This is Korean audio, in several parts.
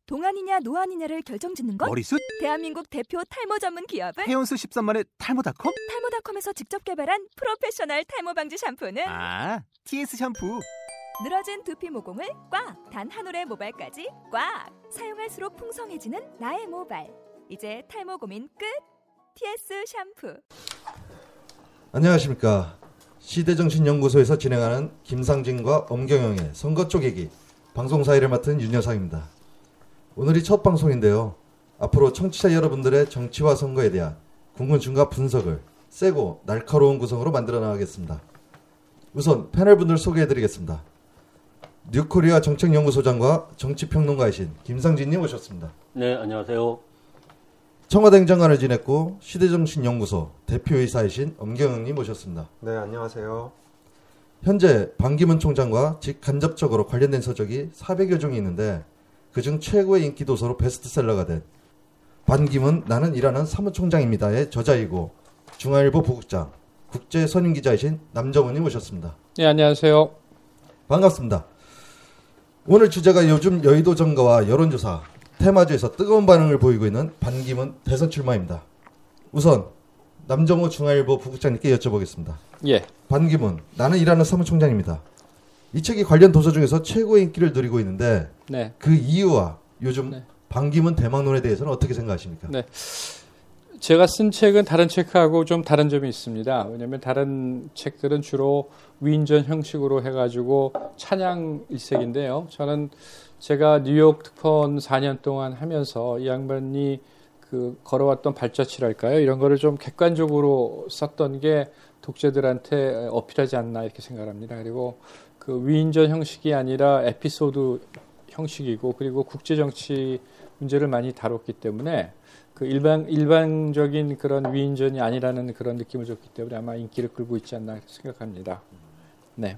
동안이냐 노안이냐를 결정짓는 것? 머리숱? 대한민국 대표 탈모 전문 기업은? 해온수 13만의 탈모닷컴? 탈모닷컴에서 직접 개발한 프로페셔널 탈모 방지 샴푸는? TS 샴푸! 늘어진 두피 모공을 꽉! 단 한 올의 모발까지 꽉! 사용할수록 풍성해지는 나의 모발. 이제 탈모 고민 끝! TS 샴푸. 안녕하십니까. 시대정신연구소에서 진행하는 김상진과 엄경영의 선거 쪼개기 방송사 일을 맡은 윤여상입니다. 오늘이 첫 방송인데요. 앞으로 청취자 여러분들의 정치와 선거에 대한 궁금증과 분석을 세고 날카로운 구성으로 만들어 나가겠습니다. 우선 패널분들 소개해드리겠습니다. 뉴코리아 정책연구소장과 정치평론가이신 김상진님 오셨습니다. 네, 안녕하세요. 청와대 행정관을 지냈고 시대정신연구소 대표이사이신 엄경영님 오셨습니다. 네, 안녕하세요. 현재 반기문 총장과 직간접적으로 관련된 서적이 400여 종이 있는데 그중 최고의 인기 도서로 베스트셀러가 된 반기문 나는 일하는 사무총장입니다의 저자이고 중앙일보 부국장 국제선임기자이신 남정훈님 오셨습니다. 네, 안녕하세요. 반갑습니다. 오늘 주제가 요즘 여의도 정가와 여론조사 테마주에서 뜨거운 반응을 보이고 있는 반기문 대선 출마입니다. 우선 남정호 중앙일보 부국장님께 여쭤보겠습니다. 예. 반기문 나는 일하는 사무총장입니다. 이 책이 관련 도서 중에서 최고의 인기를 누리고 있는데 네. 그 이유와 요즘 네. 반기문 대망론에 대해서는 어떻게 생각하십니까? 네. 제가 쓴 책은 다른 책하고 좀 다른 점이 있습니다. 왜냐하면 다른 책들은 주로 위인전 형식으로 해가지고 찬양 일색인데요. 저는 제가 뉴욕 특파원 4년 동안 하면서 이 양반이 그 걸어왔던 발자취랄까요? 이런 거를 좀 객관적으로 썼던 게 독자들한테 어필하지 않나 이렇게 생각합니다. 그리고 그 위인전 형식이 아니라 에피소드 형식이고 그리고 국제정치 문제를 많이 다뤘기 때문에 그 일반적인 그런 위인전이 아니라는 그런 느낌을 줬기 때문에 아마 인기를 끌고 있지 않나 생각합니다. 네.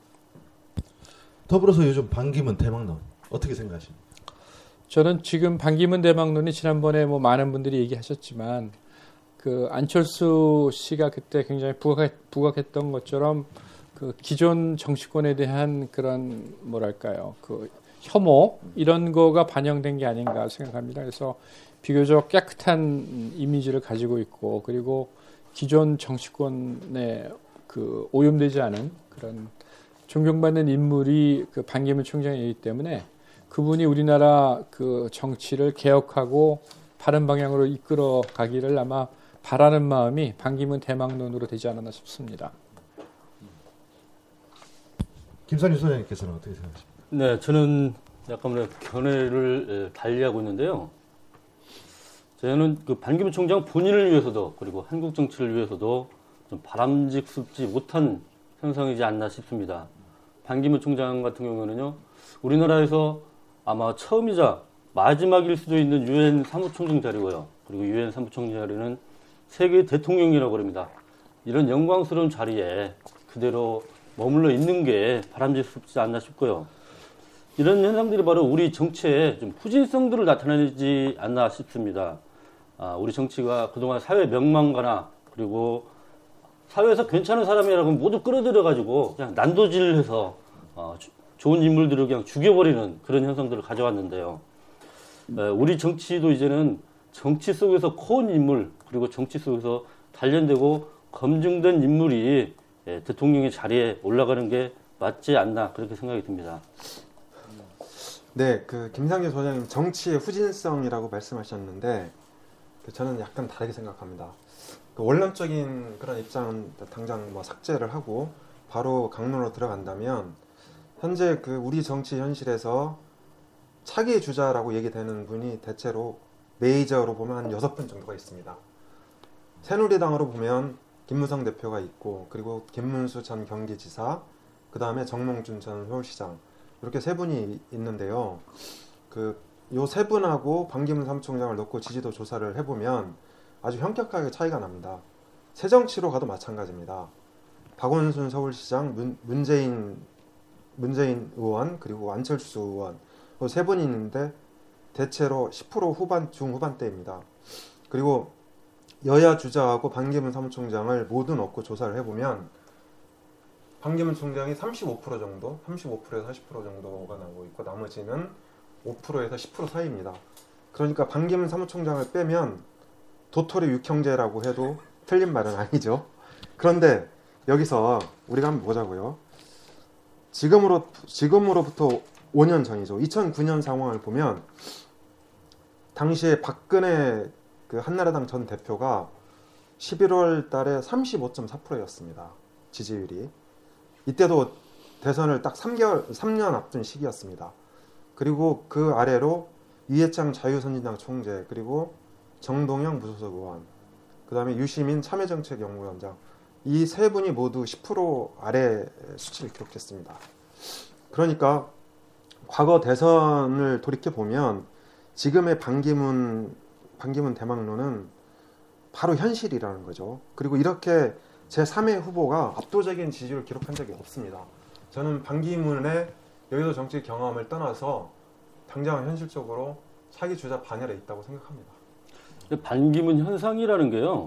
더불어서 요즘 반기문 대망론 어떻게 생각하십니까? 저는 지금 반기문 대망론이 지난번에 뭐 많은 분들이 얘기하셨지만 그 안철수 씨가 그때 굉장히 부각했던 것처럼 그 기존 정치권에 대한 그런 뭐랄까요 그 혐오 이런 거가 반영된 게 아닌가 생각합니다. 그래서 비교적 깨끗한 이미지를 가지고 있고 그리고 기존 정치권에 그 오염되지 않은 그런 존경받는 인물이 그 반기문 총장이기 때문에 그분이 우리나라 그 정치를 개혁하고 바른 방향으로 이끌어 가기를 아마 바라는 마음이 반기문 대망론으로 되지 않았나 싶습니다. 김상진 소장님께서는 어떻게 생각하십니까? 네, 저는 약간 견해를 달리하고 있는데요. 저는 그 반기문 총장 본인을 위해서도 그리고 한국 정치를 위해서도 좀 바람직스럽지 못한 현상이지 않나 싶습니다. 반기문 총장 같은 경우는요, 우리나라에서 아마 처음이자 마지막일 수도 있는 유엔 사무총장 자리고요. 그리고 유엔 사무총장 자리는 세계 대통령이라고 합니다. 이런 영광스러운 자리에 그대로 머물러 있는 게 바람직스럽지 않나 싶고요. 이런 현상들이 바로 우리 정치의 좀 후진성들을 나타내지 않나 싶습니다. 우리 정치가 그동안 사회 명망가나 그리고 사회에서 괜찮은 사람이라고 모두 끌어들여가지고 그냥 난도질해서 좋은 인물들을 그냥 죽여버리는 그런 현상들을 가져왔는데요. 우리 정치도 이제는 정치 속에서 코어 인물 그리고 정치 속에서 단련되고 검증된 인물이 대통령의 자리에 올라가는 게 맞지 않나 그렇게 생각이 듭니다. 네, 그 김상진 소장님 정치의 후진성이라고 말씀하셨는데 저는 약간 다르게 생각합니다. 그 원론적인 그런 입장은 당장 뭐 삭제를 하고 바로 강론으로 들어간다면 현재 그 우리 정치 현실에서 차기 주자라고 얘기되는 분이 대체로 메이저로 보면 한 6분 정도가 있습니다. 새누리당으로 보면 김무성 대표가 있고 그리고 김문수 전 경기지사 그 다음에 정몽준 전 서울시장 이렇게 세 분이 있는데요. 요 세 분하고 반기문 사무총장을 놓고 지지도 조사를 해보면 아주 현격하게 차이가 납니다. 새정치로 가도 마찬가지입니다. 박원순 서울시장, 문재인 의원 그리고 안철수 의원 세 분이 있는데 대체로 10% 중후반대입니다. 그리고 여야 주자하고 반기문 사무총장을 모두 넣고 조사를 해보면 반기문 총장이 35% 정도, 35%에서 40% 정도가 나오고 있고 나머지는 5%에서 10% 사이입니다. 그러니까 반기문 사무총장을 빼면 도토리 육형제라고 해도 틀린 말은 아니죠. 그런데 여기서 우리가 한번 보자고요. 지금으로부터 5년 전이죠. 2009년 상황을 보면 당시에 박근혜 그 한나라당 전 대표가 11월 달에 35.4%였습니다. 지지율이. 이때도 대선을 딱 3년 앞둔 시기였습니다. 그리고 그 아래로 이해창 자유선진당 총재, 그리고 정동영 무소속 의원, 그 다음에 유시민 참여정책연구원장, 이 세 분이 모두 10% 아래 수치를 기록했습니다. 그러니까 과거 대선을 돌이켜보면 지금의 반기문 대망론은 바로 현실이라는 거죠. 그리고 이렇게 제3의 후보가 압도적인 지지율을 기록한 적이 없습니다. 저는 반기문의 여의도 정치 경험을 떠나서 당장 현실적으로 차기 주자 반열에 있다고 생각합니다. 반기문 현상이라는 게요,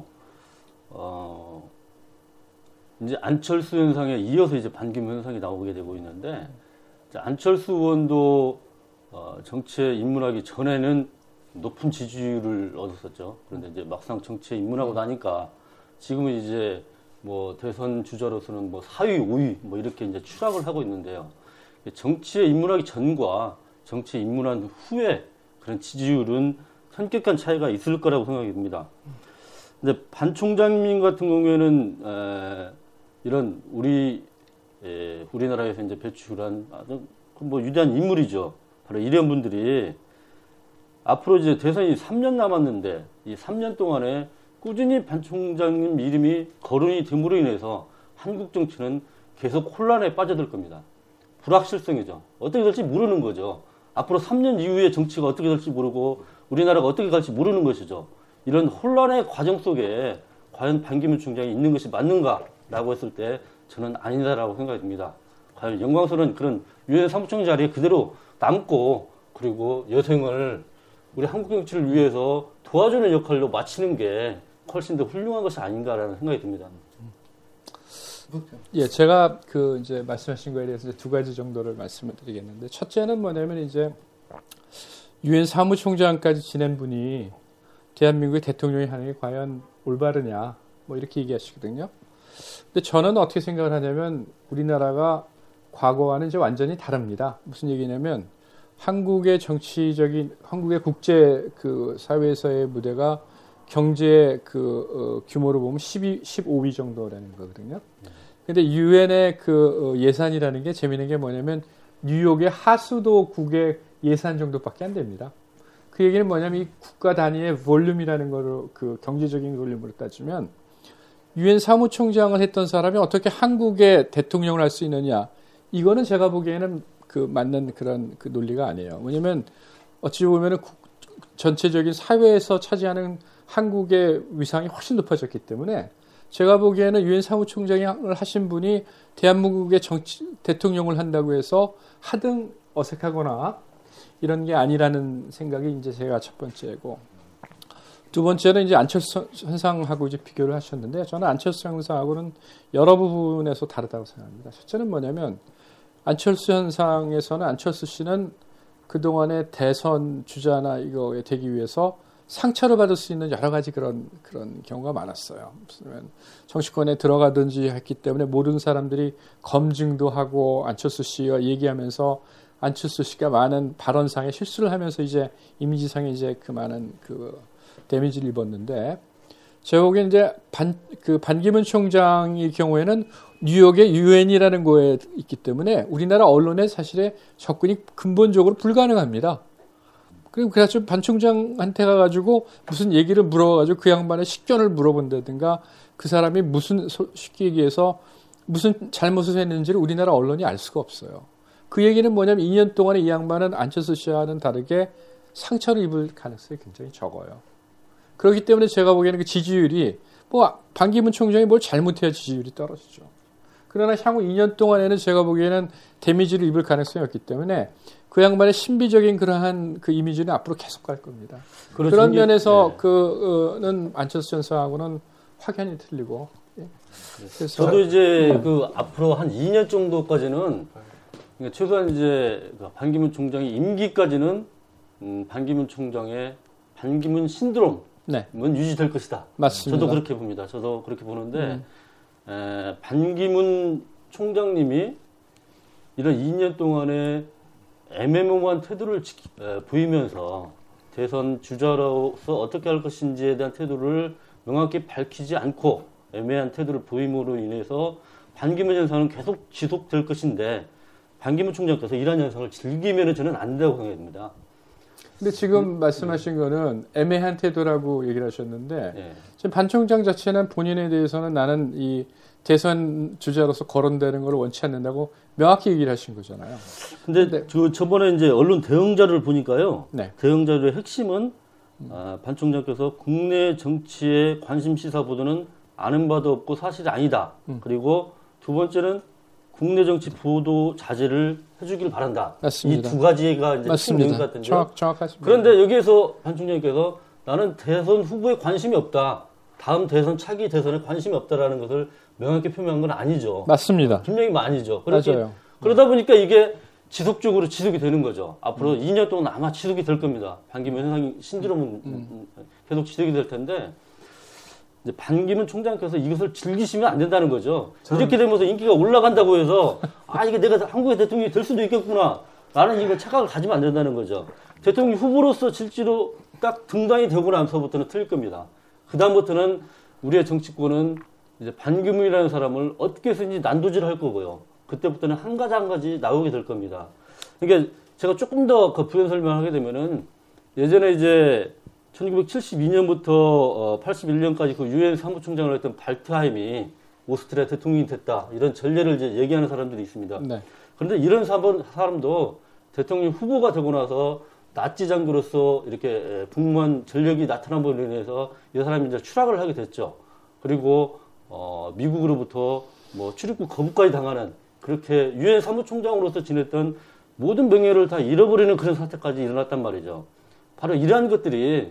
이제 안철수 현상에 이어서 이제 반기문 현상이 나오게 되고 있는데, 이제 안철수 의원도 정치에 입문하기 전에는 높은 지지율을 얻었었죠. 그런데 이제 막상 정치에 입문하고 나니까 지금은 이제 뭐 대선 주자로서는 뭐 4위, 5위 뭐 이렇게 이제 추락을 하고 있는데요. 정치에 입문하기 전과 정치에 입문한 후에 그런 지지율은 현격한 차이가 있을 거라고 생각이 듭니다. 근데 반 총장님 같은 경우에는 이런 우리나라에서 이제 배출한 아주 뭐 위대한 인물이죠. 바로 이런 분들이 앞으로 이제 대선이 3년 남았는데 이 3년 동안에 꾸준히 반 총장님 이름이 거론이 됨으로 인해서 한국 정치는 계속 혼란에 빠져들 겁니다. 불확실성이죠. 어떻게 될지 모르는 거죠. 앞으로 3년 이후에 정치가 어떻게 될지 모르고 우리나라가 어떻게 갈지 모르는 것이죠. 이런 혼란의 과정 속에 과연 반기문 총장이 있는 것이 맞는가라고 했을 때 저는 아니다라고 생각이 듭니다. 과연 영광스러운 그런 유엔 사무총장 자리에 그대로 남고 그리고 여생을 우리 한국 정치를 위해서 도와주는 역할로 마치는 게 훨씬 더 훌륭한 것이 아닌가라는 생각이 듭니다. 예, 제가 그 이제 말씀하신 거에 대해서 이제 두 가지 정도를 말씀을 드리겠는데, 첫째는 뭐냐면 이제 유엔 사무총장까지 지낸 분이 대한민국의 대통령이 하는 게 과연 올바르냐, 뭐 이렇게 얘기하시거든요. 근데 저는 어떻게 생각을 하냐면 우리나라가 과거와는 이제 완전히 다릅니다. 무슨 얘기냐면 한국의 국제 그 사회에서의 무대가 경제 규모로 보면 15위 정도라는 거거든요. 근데 유엔의 예산이라는 게 재미있는 게 뭐냐면 뉴욕의 하수도국의 예산 정도밖에 안 됩니다. 그 얘기는 뭐냐면 이 국가 단위의 볼륨이라는 거로 경제적인 볼륨으로 따지면 유엔 사무총장을 했던 사람이 어떻게 한국의 대통령을 할 수 있느냐, 이거는 제가 보기에는 맞는 그런 논리가 아니에요. 왜냐면 어찌 보면은 전체적인 사회에서 차지하는 한국의 위상이 훨씬 높아졌기 때문에 제가 보기에는 유엔 사무총장을 하신 분이 대한민국의 대통령을 한다고 해서 하등 어색하거나 이런 게 아니라는 생각이 이제 제가 첫 번째고, 두 번째는 이제 안철수 현상하고 이제 비교를 하셨는데, 저는 안철수 현상하고는 여러 부분에서 다르다고 생각합니다. 첫째는 뭐냐면 안철수 현상에서는 안철수 씨는 그동안의 대선 주자나 이거에 되기 위해서 상처를 받을 수 있는 여러 가지 그런 경우가 많았어요. 무슨 정치권에 들어가든지 했기 때문에 모든 사람들이 검증도 하고 안철수 씨와 얘기하면서 안철수 씨가 많은 발언상에 실수를 하면서 이제 이미지상에 이제 그 많은 데미지를 입었는데, 제가 보기엔 이제 반기문 총장의 경우에는 뉴욕의 유엔이라는 거에 있기 때문에 우리나라 언론의 사실에 접근이 근본적으로 불가능합니다. 그래서 반 총장한테 가가지고 무슨 얘기를 물어가지고 그 양반의 식견을 물어본다든가 그 사람이 쉽게 얘기해서 무슨 잘못을 했는지를 우리나라 언론이 알 수가 없어요. 그 얘기는 뭐냐면 2년 동안에 이 양반은 안철수 씨와는 다르게 상처를 입을 가능성이 굉장히 적어요. 그렇기 때문에 제가 보기에는 그 지지율이 반기문 총장이 뭘 잘못해야 지지율이 떨어지죠. 그러나 향후 2년 동안에는 제가 보기에는 데미지를 입을 가능성이 없기 때문에 그 양반의 신비적인 그러한 이미지는 앞으로 계속 갈 겁니다. 그런 면에서 는 안철수 현상하고는 확연히 틀리고. 예. 저도 이제 앞으로 한 2년 정도까지는 그러니까 최소한 이제 반기문 총장의 임기까지는 반기문 총장의 반기문 신드롬은 네. 유지될 것이다. 맞습니다. 저도 그렇게 봅니다. 저도 그렇게 보는데 반기문 총장님이 이런 2년 동안에 애매모호한 태도를 보이면서 대선 주자로서 어떻게 할 것인지에 대한 태도를 명확히 밝히지 않고 애매한 태도를 보임으로 인해서 반기문 현상은 계속 지속될 것인데 반기문 총장께서 이러한 현상을 즐기면 저는 안 된다고 생각합니다. 근데 지금 말씀하신 거는 애매한 태도라고 얘기를 하셨는데 예. 지금 반 총장 자체는 본인에 대해서는 나는 이 대선 주자로서 거론되는 걸 원치 않는다고 명확히 얘기를 하신 거잖아요. 근데 저번에 이제 언론 대응 자료를 보니까요. 네. 대응 자료의 핵심은 반 총장께서 국내 정치에 관심 시사 보도는 아는 바도 없고 사실이 아니다. 그리고 두 번째는 국내 정치 보도 자제를 해주길 바란다. 맞습니다. 이 두 가지가 이제 큰 내용 맞습니다. 같은데요. 정확하십니다. 그런데 여기에서 반 총장께서 나는 대선 후보에 관심이 없다. 다음 대선 차기 대선에 관심이 없다라는 것을 명확히 표명한 건 아니죠. 맞습니다. 분명히 아니죠. 맞아요. 그러다 보니까 이게 지속적으로 지속이 되는 거죠. 앞으로 2년 동안 아마 지속이 될 겁니다. 반기문 현상이 신드롬은 계속 지속이 될 텐데 이제 반기문 총장께서 이것을 즐기시면 안 된다는 거죠. 이렇게 되면서 인기가 올라간다고 해서 이게 내가 한국의 대통령이 될 수도 있겠구나 라는 이걸 착각을 가지면 안 된다는 거죠. 대통령 후보로서 실제로 딱 등단이 되고 나서부터는 틀릴 겁니다. 그 다음부터는 우리의 정치권은 이제 반기문이라는 사람을 어떻게 해서든지 난도질을 할 거고요. 그때부터는 한 가지 나오게 될 겁니다. 그러니까 제가 조금 더 그 부연 설명하게 되면은 예전에 이제 1972년부터 81년까지 그 유엔 사무총장을 했던 발트하임이 오스트리아 대통령이 됐다. 이런 전례를 이제 얘기하는 사람들이 있습니다. 네. 그런데 이런 사람도 대통령 후보가 되고 나서 나치 장교로서 이렇게 풍부한 전력이 나타남으로 인해서 이 사람이 이제 추락을 하게 됐죠. 그리고 미국으로부터 뭐 출입국 거부까지 당하는 그렇게 유엔 사무총장으로서 지냈던 모든 명예를 다 잃어버리는 그런 사태까지 일어났단 말이죠. 바로 이러한 것들이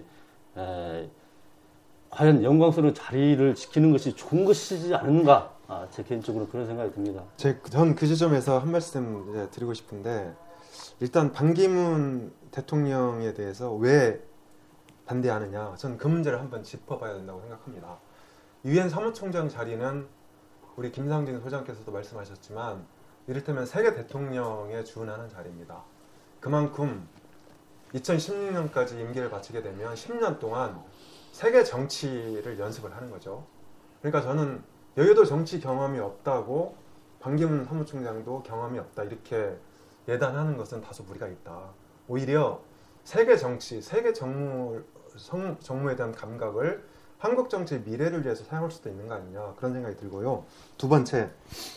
과연 영광스러운 자리를 지키는 것이 좋은 것이지 않은가? 제 개인적으로 그런 생각이 듭니다. 전 그 지점에서 한 말씀 이제 드리고 싶은데 일단 반기문 대통령에 대해서 왜 반대하느냐? 전 그 문제를 한번 짚어봐야 된다고 생각합니다. 유엔 사무총장 자리는 우리 김상진 소장께서도 말씀하셨지만 이를테면 세계 대통령에 준하는 자리입니다. 그만큼 2016년까지 임기를 마치게 되면 10년 동안 세계 정치를 연습을 하는 거죠. 그러니까 저는 여의도 정치 경험이 없다고 반기문 사무총장도 경험이 없다 이렇게 예단하는 것은 다소 무리가 있다. 오히려 세계 정치, 세계 정무에 대한 감각을 한국 정치의 미래를 위해서 사용할 수도 있는 거 아니냐 그런 생각이 들고요. 두 번째,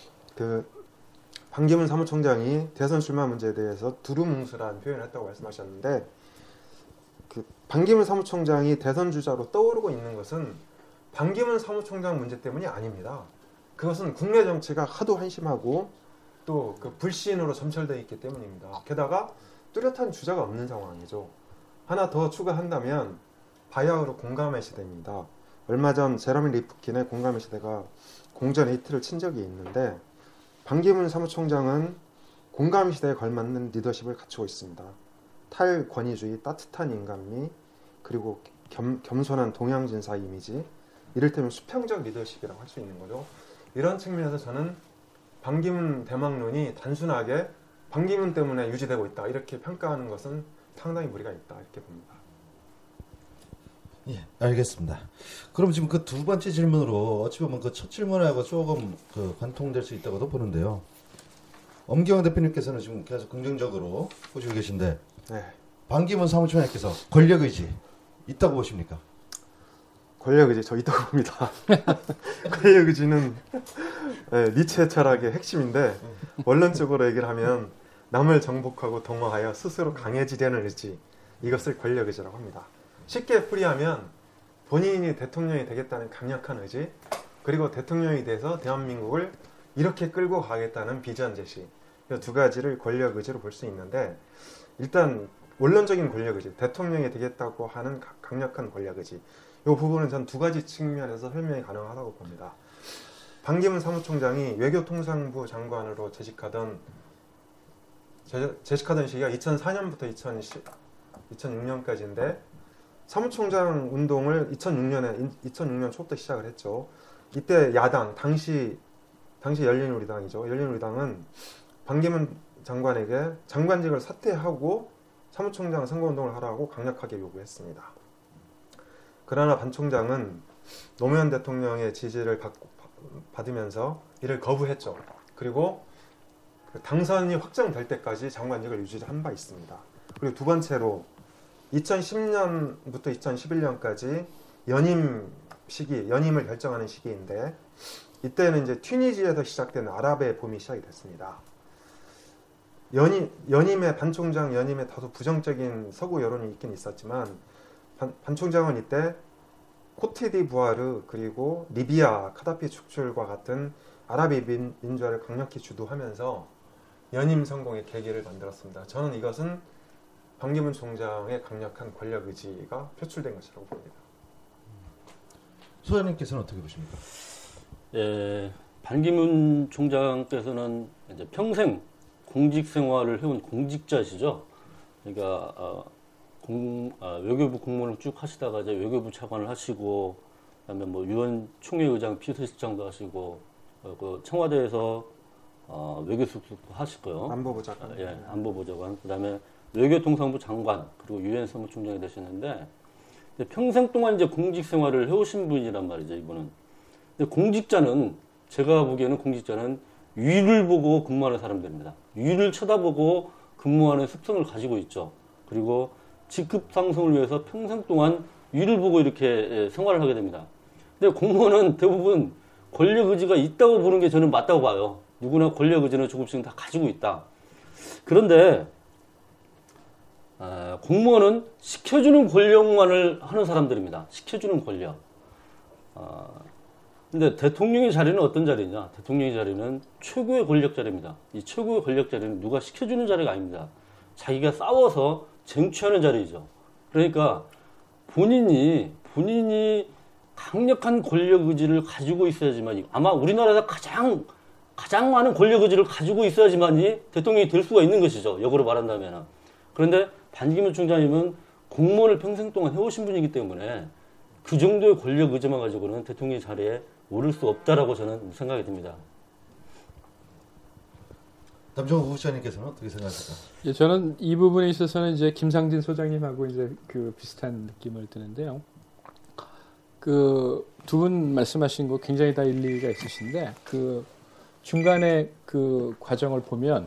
반기문 사무총장이 대선 출마 문제에 대해서 두루뭉술한 표현을 했다고 말씀하셨는데 반기문 사무총장이 대선 주자로 떠오르고 있는 것은 반기문 사무총장 문제 때문이 아닙니다. 그것은 국내 정치가 하도 한심하고 또 그 불신으로 점철되어 있기 때문입니다. 게다가 뚜렷한 주자가 없는 상황이죠. 하나 더 추가한다면 바야흐로 공감의 시대입니다. 얼마 전 제러미 리프킨의 공감의 시대가 공전에 히트를 친 적이 있는데 반기문 사무총장은 공감의 시대에 걸맞는 리더십을 갖추고 있습니다. 탈권위주의, 따뜻한 인간미, 그리고 겸손한 동양진사 이미지, 이를테면 수평적 리더십이라고 할 수 있는 거죠. 이런 측면에서 저는 반기문 대망론이 단순하게 반기문 때문에 유지되고 있다 이렇게 평가하는 것은 상당히 무리가 있다 이렇게 봅니다. 예, 알겠습니다. 그럼 지금 그 두 번째 질문으로 어찌 보면 그 첫 질문하고 조금 관통될 수 있다고도 보는데요. 엄기영 대표님께서는 지금 계속 긍정적으로 보시고 계신데 네. 반기문 사무총장께서 권력의지 있다고 보십니까? 권력의지 저 있다고 봅니다. 권력의지는 니체 철학의 핵심인데 원론적으로 얘기를 하면 남을 정복하고 동화하여 스스로 강해지려는 의지, 이것을 권력의지라고 합니다. 쉽게 풀이하면 본인이 대통령이 되겠다는 강력한 의지, 그리고 대통령이 돼서 대한민국을 이렇게 끌고 가겠다는 비전 제시, 이 두 가지를 권력의지로 볼 수 있는데 일단 원론적인 권력의지, 대통령이 되겠다고 하는 강력한 권력의지, 이 부분은 전 두 가지 측면에서 설명이 가능하다고 봅니다. 반기문 사무총장이 외교통상부 장관으로 재직하던 재직하던 시기가 2004년부터 2006년까지인데 사무총장 운동을 2006년 초부터 시작을 했죠. 이때 야당 당시 열린우리당이죠. 열린우리당은 반기문 장관에게 장관직을 사퇴하고 사무총장 선거운동을 하라고 강력하게 요구했습니다. 그러나 반 총장은 노무현 대통령의 지지를 받으면서 이를 거부했죠. 그리고 당선이 확정될 때까지 장관직을 유지한 바 있습니다. 그리고 두 번째로 2010년부터 2011년까지 연임을 결정하는 시기인데 이때는 이제 튀니지에서 시작된 아랍의 봄이 시작이 됐습니다. 반 총장 연임에 다소 부정적인 서구 여론이 있긴 있었지만 반 총장은 이때 코트디부아르 그리고 리비아 카다피 축출과 같은 아랍의 민주화를 강력히 주도하면서 연임 성공의 계기를 만들었습니다. 저는 이것은 반기문 총장의 강력한 권력 의지가 표출된 것이라고 봅니다. 소장님께서는 어떻게 보십니까? 예, 반기문 총장께서는 이제 평생 공직 생활을 해온 공직자시죠. 그러니까 외교부 공무원을 쭉 하시다가 이제 외교부 차관을 하시고, 그다음에 뭐 유엔 총회의장, 비서실장도 하시고, 그 청와대에서 외교수석도 하시고요. 안보부 장관. 예, 안보부 장관. 그다음에 외교통상부 장관 그리고 유엔 사무총장이 되셨는데 평생 동안 이제 공직 생활을 해오신 분이란 말이죠, 이분은. 근데 공직자는 제가 보기에는 공직자는 위를 보고 근무하는 사람들입니다. 위를 쳐다보고 근무하는 습성을 가지고 있죠. 그리고 직급 상승을 위해서 평생 동안 위를 보고 이렇게 생활을 하게 됩니다. 근데 공무원은 대부분 권력 의지가 있다고 보는 게 저는 맞다고 봐요. 누구나 권력 의지는 조금씩 다 가지고 있다. 그런데 공무원은 시켜주는 권력만을 하는 사람들입니다. 시켜주는 권력. 근데 대통령의 자리는 어떤 자리냐? 대통령의 자리는 최고의 권력 자리입니다. 이 최고의 권력 자리는 누가 시켜주는 자리가 아닙니다. 자기가 싸워서 쟁취하는 자리죠. 그러니까 본인이 강력한 권력 의지를 가지고 있어야지만, 아마 우리나라에서 가장 많은 권력 의지를 가지고 있어야지만이 대통령이 될 수가 있는 것이죠. 역으로 말한다면. 그런데 반기문 총장님은 공무원을 평생 동안 해오신 분이기 때문에 그 정도의 권력 의지만 가지고는 대통령의 자리에 오를 수 없다라고 저는 생각이 듭니다. 남정호 후보자님께서는 어떻게 생각하십니까? 예, 저는 이 부분에 있어서는 이제 김상진 소장님하고 이제 그 비슷한 느낌을 드는데요. 그 두 분 말씀하신 거 굉장히 다 일리가 있으신데 그 중간에 그 과정을 보면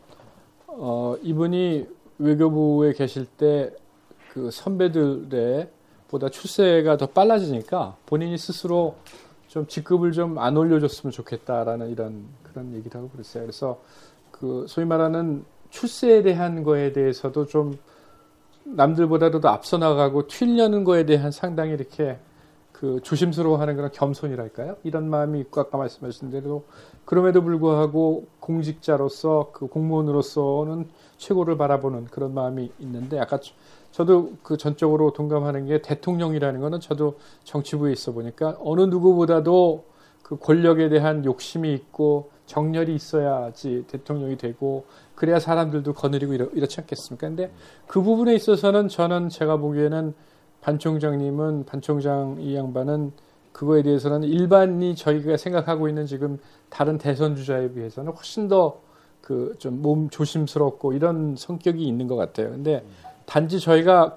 이분이 외교부에 계실 때 그 선배들의 보다 출세가 더 빨라지니까 본인이 스스로 좀 직급을 좀 안 올려줬으면 좋겠다라는 그런 얘기를 하고 그랬어요. 그래서 그 소위 말하는 출세에 대한 거에 대해서도 좀 남들보다도 앞서 나가고 튀려는 거에 대한 상당히 이렇게 그 조심스러워하는 그런 겸손이랄까요? 이런 마음이 있고 아까 말씀하신 대로 그럼에도 불구하고 공직자로서 그 공무원으로서는 최고를 바라보는 그런 마음이 있는데 아까 저도 그 전적으로 동감하는 게 대통령이라는 거는 저도 정치부에 있어 보니까 어느 누구보다도 그 권력에 대한 욕심이 있고 정열이 있어야지 대통령이 되고 그래야 사람들도 거느리고 이렇지 않겠습니까? 근데 그 부분에 있어서는 제가 보기에는 반 총장 이 양반은 그거에 대해서는 일반이 저희가 생각하고 있는 지금 다른 대선 주자에 비해서는 훨씬 더 그 좀 몸 조심스럽고 이런 성격이 있는 것 같아요. 근데 단지 저희가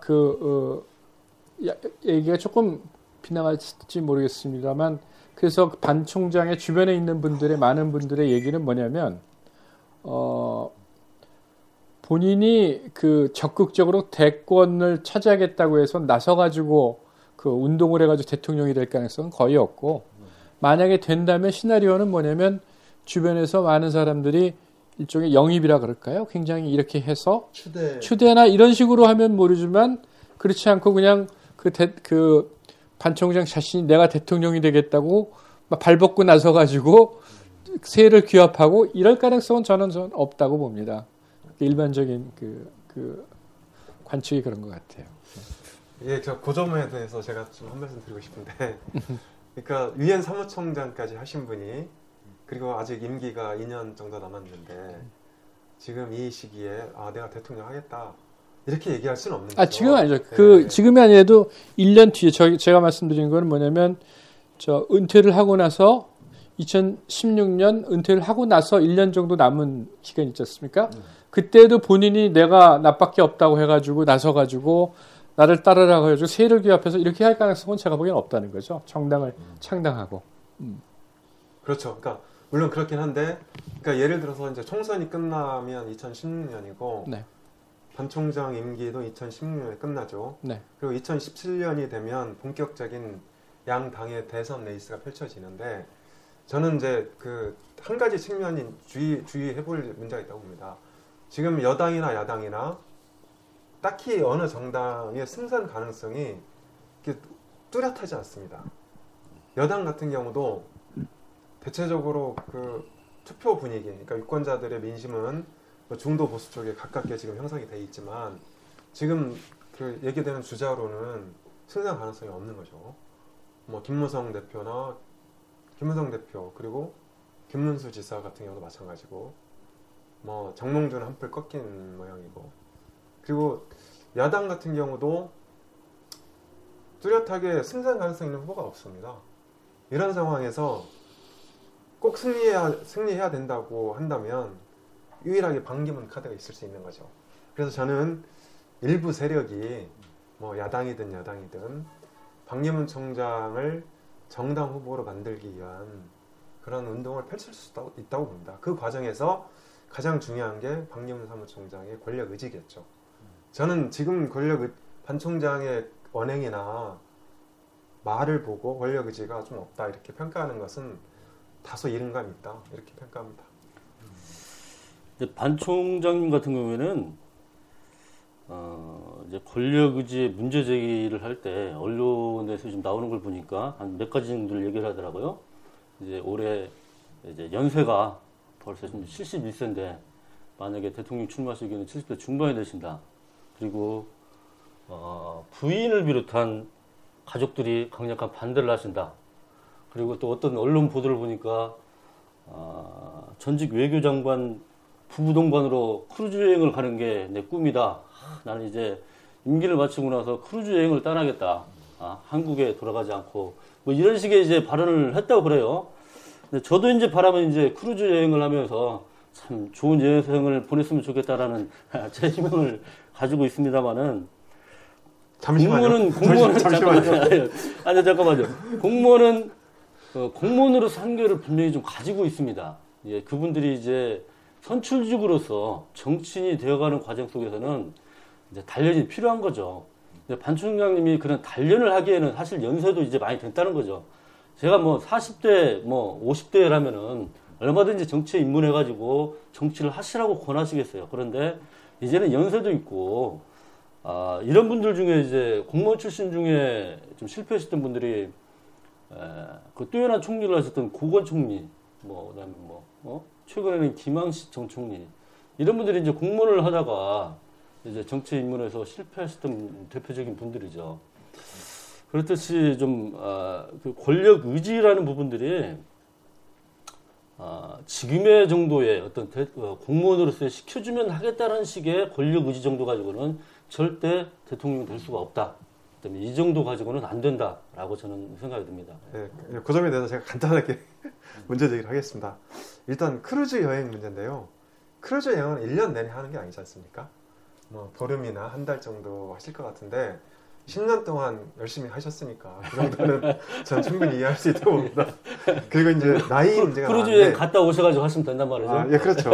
얘기가 조금 빗나갈지 모르겠습니다만 그래서 반 총장의 주변에 있는 많은 분들의 얘기는 뭐냐면 본인이 그 적극적으로 대권을 차지하겠다고 해서 나서가지고 그 운동을 해가지고 대통령이 될 가능성은 거의 없고 만약에 된다면 시나리오는 뭐냐면 주변에서 많은 사람들이 일종의 영입이라 그럴까요? 굉장히 이렇게 해서 추대나 이런 식으로 하면 모르지만 그렇지 않고 그냥 그 반 총장 자신이 내가 대통령이 되겠다고 막 발벗고 나서가지고 세를 규합하고 이럴 가능성은 저는 없다고 봅니다. 일반적인 그 관측이 그런 것 같아요. 예, 그 점에 대해서 제가 좀 한 말씀 드리고 싶은데, 그러니까 유엔 사무총장까지 하신 분이 그리고 아직 임기가 2년 정도 남았는데 지금 이 시기에 내가 대통령 하겠다 이렇게 얘기할 수는 없는 거죠. 지금 아니죠. 네. 지금이 아니라도 1년 뒤에 제가 말씀드린 거는 뭐냐면 은퇴를 하고 나서 2016년 은퇴를 하고 나서 1년 정도 남은 기간 있지 않습니까? 그때도 본인이 내가 나밖에 없다고 해가지고 나서가지고 나를 따르라고 해가지고 세를 규합해서 이렇게 할 가능성은 제가 보기에는 없다는 거죠. 정당을 창당하고. 그렇죠. 그러니까 물론 그렇긴 한데, 그러니까 예를 들어서 이제 총선이 끝나면 2016년이고 네. 반 총장 임기도 2016년에 끝나죠. 네. 그리고 2017년이 되면 본격적인 양 당의 대선 레이스가 펼쳐지는데, 저는 이제 그 한 가지 측면이 주의해볼 문제가 있다고 봅니다. 지금 여당이나 야당이나 딱히 어느 정당의 승선 가능성이 이렇게 뚜렷하지 않습니다. 여당 같은 경우도 대체적으로 그 투표 분위기, 그러니까 유권자들의 민심은 중도 보수 쪽에 가깝게 지금 형성이 돼 있지만, 지금 그 얘기되는 주자로는 승선 가능성이 없는 거죠. 김무성 대표 그리고 김문수 지사 같은 경우도 마찬가지고, 정몽준 한풀 꺾인 모양이고, 그리고 야당 같은 경우도 뚜렷하게 승선 가능성 있는 후보가 없습니다. 이런 상황에서 꼭 승리해야 된다고 한다면 유일하게 반기문 카드가 있을 수 있는 거죠. 그래서 저는 일부 세력이 야당이든 여당이든 반기문 총장을 정당 후보로 만들기 위한 그런 운동을 펼칠 수 있다고 봅니다. 그 과정에서 가장 중요한 게 반기문 사무총장의 권력 의지겠죠. 저는 지금 반 총장의 언행이나 말을 보고 권력 의지가 좀 없다 이렇게 평가하는 것은 다소 이른감이 있다 이렇게 평가합니다. 반 총장님 같은 경우에는 이제 권력 의지의 문제 제기를 할 때 언론에서 지금 나오는 걸 보니까 한 몇 가지 정도를 얘기를 하더라고요. 이제 올해 이제 연세가 벌써 71세인데 만약에 대통령 출마하시기에는 70대 중반이 되신다. 그리고 부인을 비롯한 가족들이 강력한 반대를 하신다. 그리고 또 어떤 언론 보도를 보니까 전직 외교장관 부부 동반으로 크루즈 여행을 가는 게 내 꿈이다. 나는 이제 임기를 마치고 나서 크루즈 여행을 떠나겠다. 한국에 돌아가지 않고 이런 식의 이제 발언을 했다고 그래요. 근데 저도 이제 바라면 이제 크루즈 여행을 하면서 참 좋은 여행을 보냈으면 좋겠다라는 제 희망을 가지고 있습니다만은 공무원은 잠깐만요. 잠깐만요. 공무원으로 한계를 분명히 좀 가지고 있습니다. 예, 그분들이 이제 선출직으로서 정치인이 되어가는 과정 속에서는 이제 단련이 필요한 거죠. 반 총장님이 그런 단련을 하기에는 사실 연세도 이제 많이 됐다는 거죠. 제가 40대, 50대라면은 얼마든지 정치에 입문해가지고 정치를 하시라고 권하시겠어요. 그런데 이제는 연세도 있고, 이런 분들 중에 이제 공무원 출신 중에 좀 실패하셨던 분들이, 그 뛰어난 총리를 하셨던 고건 총리, 그다음에 최근에는 김항식 전 총리, 이런 분들이 이제 공무원을 하다가 이제 정치에 입문해서 실패하셨던 대표적인 분들이죠. 그렇듯이 좀, 그 권력 의지라는 부분들이, 지금의 정도의 어떤 공무원으로서의 시켜주면 하겠다는 식의 권력 의지 정도 가지고는 절대 대통령이 될 수가 없다. 때문에 이 정도 가지고는 안 된다라고 저는 생각이 듭니다. 네, 그 점에 대해서 제가 간단하게 문제 제기를 하겠습니다. 일단 크루즈 여행 문제인데요. 크루즈 여행은 1년 내내 하는 게 아니지 않습니까? 보름이나 한 달 정도 하실 것 같은데 10년 동안 열심히 하셨으니까 그 정도는 전 충분히 이해할 수 있다고 봅니다. 그리고 이제 나이 문제가 크루즈 여행 갔다 오셔가지고 하시면 된단 말이죠. 예, 그렇죠.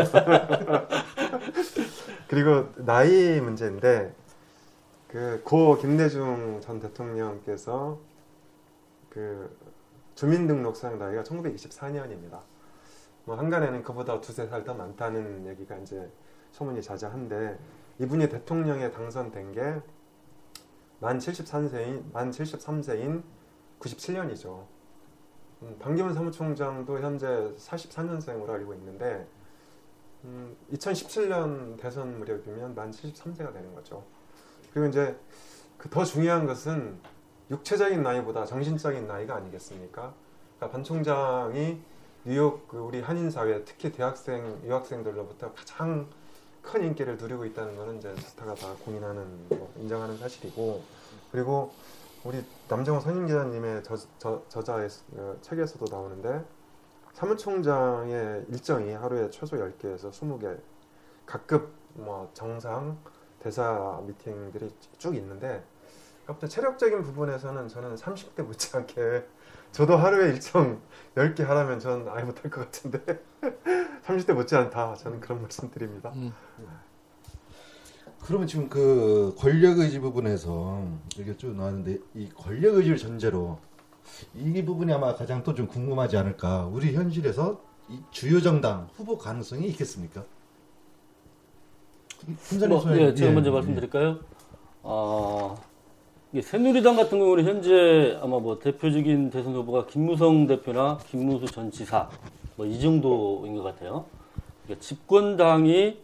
그리고 나이 문제인데 고 김대중 전 대통령께서 그 주민등록 수령 나이가 1924년입니다. 한간에는 그보다 두세 살 더 많다는 얘기가 이제 소문이 자자한데, 이분이 대통령에 당선된 게 만 73세인 97년이죠. 반기문 사무총장도 현재 44년생으로 알고 있는데 2017년 대선 무렵이면 만 73세가 되는 거죠. 그리고 이제 더 중요한 것은 육체적인 나이보다 정신적인 나이가 아니겠습니까? 그러니까 반 총장이 뉴욕 우리 한인 사회, 특히 대학생, 유학생들로부터 가장 큰 인기를 누리고 있다는 거는 이제 스타가 다 공인하는 인정하는 사실이고 그리고 우리 남정호 선임 기자님의 저자의 책에서도 나오는데 사무총장의 일정이 하루에 최소 10개에서 20개 각급 뭐 정상 대사 미팅들이 쭉 있는데 체력적인 부분에서는 저는 30대 못지않게 저도 하루에 일정 10개 하라면 저는 아예 못할 것 같은데 30대 못지않다 저는 그런 말씀 드립니다. 그러면 지금 그 권력의지 부분에서 이게 쭉 나왔는데 이 권력의지를 전제로 이 부분이 아마 가장 또 좀 궁금하지 않을까. 우리 현실에서 이 주요 정당 후보 가능성이 있겠습니까? 제가 먼저 말씀드릴까요? 새누리당 같은 경우는 현재 아마 뭐 대표적인 대선 후보가 김무성 대표나 김문수 전 지사 뭐 이 정도인 것 같아요. 그러니까 집권당이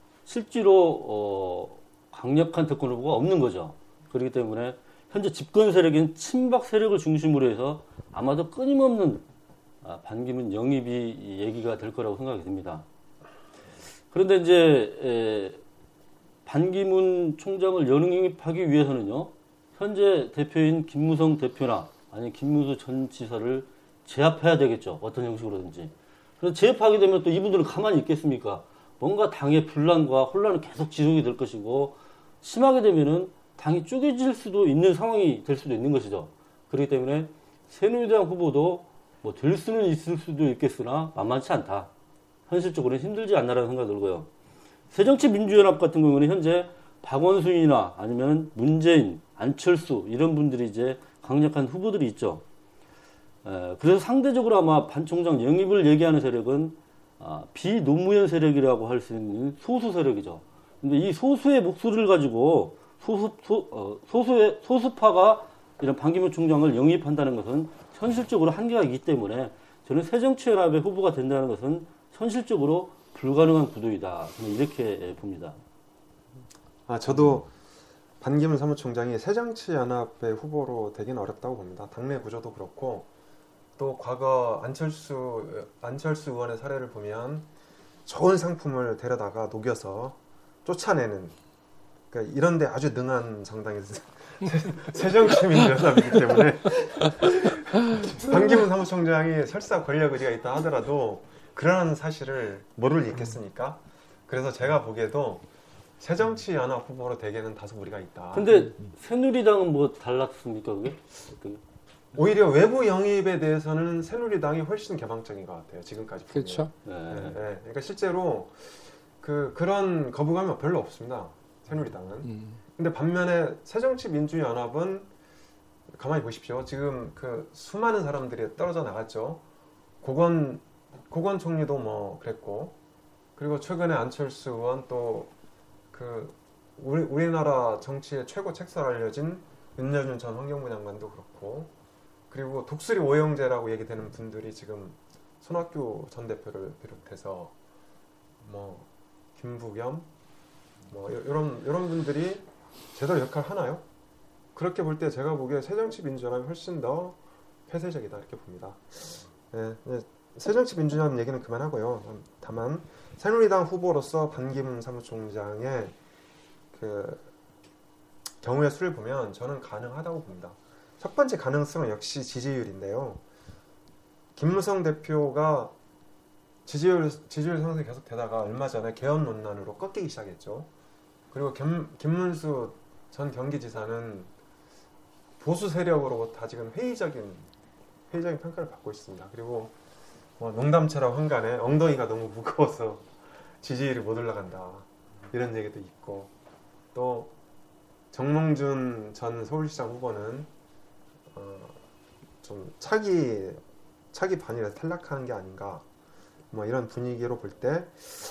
실제로 강력한 대권 후보가 없는 거죠. 그렇기 때문에 현재 집권 세력인 친박 세력을 중심으로 해서 아마도 끊임없는 반기문 영입이 얘기가 될 거라고 생각이 듭니다. 그런데 이제 반기문 총장을 영입하기 위해서는요, 현재 대표인 김무성 대표나 아니면 김문수 전 지사를 제압해야 되겠죠. 어떤 형식으로든지. 그래서 제압하게 되면 또 이분들은 가만히 있겠습니까? 뭔가 당의 분란과 혼란은 계속 지속이 될 것이고 심하게 되면은 당이 쪼개질 수도 있는 상황이 될 수도 있는 것이죠. 그렇기 때문에 새누리당 후보도 뭐 될 수는 있을 수도 있겠으나 만만치 않다. 현실적으로는 힘들지 않나라는 생각이 들고요. 새정치민주연합 같은 경우는 현재 박원순이나 아니면 문재인, 안철수 이런 분들이 이제 강력한 후보들이 있죠. 그래서 상대적으로 아마 반 총장 영입을 얘기하는 세력은 비노무현 세력이라고 할 수 있는 소수 세력이죠. 근데 이 소수의 목소리를 가지고 소수파가 이런 반기문 총장을 영입한다는 것은 현실적으로 한계가 있기 때문에 저는 새정치연합의 후보가 된다는 것은 현실적으로 불가능한 구도이다. 저는 이렇게 봅니다. 저도 반기문 사무총장이 새정치연합의 후보로 되긴 어렵다고 봅니다. 당내 구조도 그렇고 또 과거 안철수 의원의 사례를 보면 좋은 상품을 데려다가 녹여서 쫓아내는 그러니까 이런데 아주 능한 정당이 새정치민주연합이기 때문에 반기문 사무총장이 설사 권력 의지가 있다 하더라도 그러한 사실을 모를 리 있겠습니까? 그래서 제가 보기에도 새정치연합 후보로 되기에는 다소 무리가 있다. 근데 새누리당은 뭐 달랐습니까, 그게? 오히려 외부 영입에 대해서는 새누리당이 훨씬 개방적인 것 같아요. 지금까지. 그렇죠. 네. 그러니까 실제로 그런 거부감이 별로 없습니다. 새누리당은. 근데 반면에 새정치민주연합은 가만히 보십시오. 지금 그 수많은 사람들이 떨어져 나갔죠. 고건 총리도 뭐 그랬고, 그리고 최근에 안철수 의원 또 우리나라 정치의 최고 책사로 알려진 윤여준 전 환경부 장관도 그렇고, 그리고 독수리 오영재라고 얘기되는 분들이 지금 손학규 전 대표를 비롯해서 뭐 김부겸 뭐 이런 분들이 제대로 역할 하나요? 그렇게 볼 때 제가 보기에 새정치민주연합이 훨씬 더 폐쇄적이다 이렇게 봅니다. 새정치민주연합 얘기는 그만하고요. 다만 새누리당 후보로서 반기문 사무총장의 그 경우의 수를 보면 저는 가능하다고 봅니다. 첫 번째 가능성은 역시 지지율인데요. 김무성 대표가 지지율 상승이 계속 되다가 얼마 전에 개헌 논란으로 꺾이기 시작했죠. 그리고 김문수 전 경기지사는 보수 세력으로부터 지금 회의적인 평가를 받고 있습니다. 그리고 뭐 농담처럼 한간에 엉덩이가 너무 무거워서 지지율이 못 올라간다 이런 얘기도 있고, 또 정몽준 전 서울시장 후보는 좀 차기 반이라서 탈락하는 게 아닌가 뭐 이런 분위기로 볼 때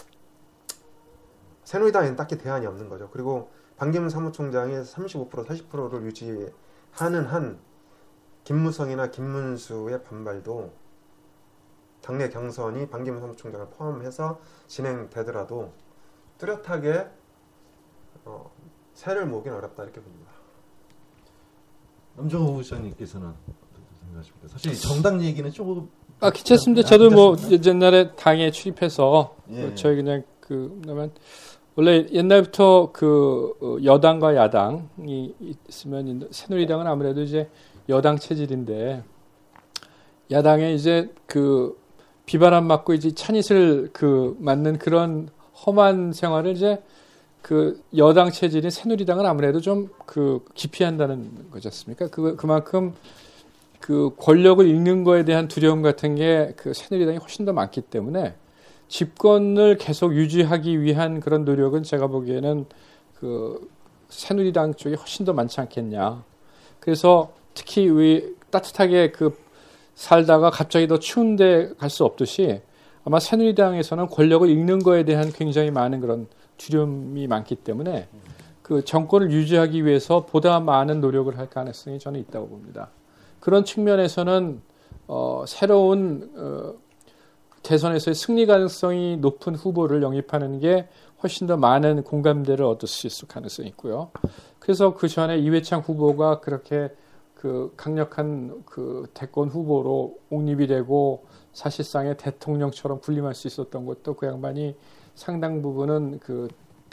새누리당에는 딱히 대안이 없는 거죠. 그리고 반기문 사무총장이 35% 40%를 유지하는 한 김무성이나 김문수의 반발도 당내 경선이 반기문 사무총장을 포함해서 진행되더라도 뚜렷하게 새를 모으긴 어렵다 이렇게 봅니다. 남정호 후보자님께서는 어떻게 생각하십니까? 사실 정당 얘기는 조금 괜찮습니다. 저도 뭐 옛날에 당에 출입해서 예. 저희 그냥 그러면 원래 옛날부터 그 여당과 야당이 있으면 새누리당은 아무래도 이제 여당 체질인데 야당에 이제 그 비바람 맞고 이제 찬이슬 그 맞는 그런 험한 생활을 이제 그 여당 체질인 새누리당은 아무래도 좀 그 기피한다는 거지 않습니까? 그만큼 그 권력을 잃는 거에 대한 두려움 같은 게 그 새누리당이 훨씬 더 많기 때문에 집권을 계속 유지하기 위한 그런 노력은 제가 보기에는 그 새누리당 쪽이 훨씬 더 많지 않겠냐. 그래서 특히 우리 따뜻하게 그 살다가 갑자기 더 추운데 갈 수 없듯이 아마 새누리당에서는 권력을 잃는 거에 대한 굉장히 많은 그런 두려움이 많기 때문에 그 정권을 유지하기 위해서 보다 많은 노력을 할 가능성이 저는 있다고 봅니다. 그런 측면에서는 새로운 대선에서의 승리 가능성이 높은 후보를 영입하는 게 훨씬 더 많은 공감대를 얻을 수 있을 가능성이 있고요. 그래서 그 전에 이회창 후보가 그렇게 그 강력한 그 대권 후보로 옹립이 되고 사실상의 대통령처럼 군림할 수 있었던 것도 그 양반이 상당 부분은 그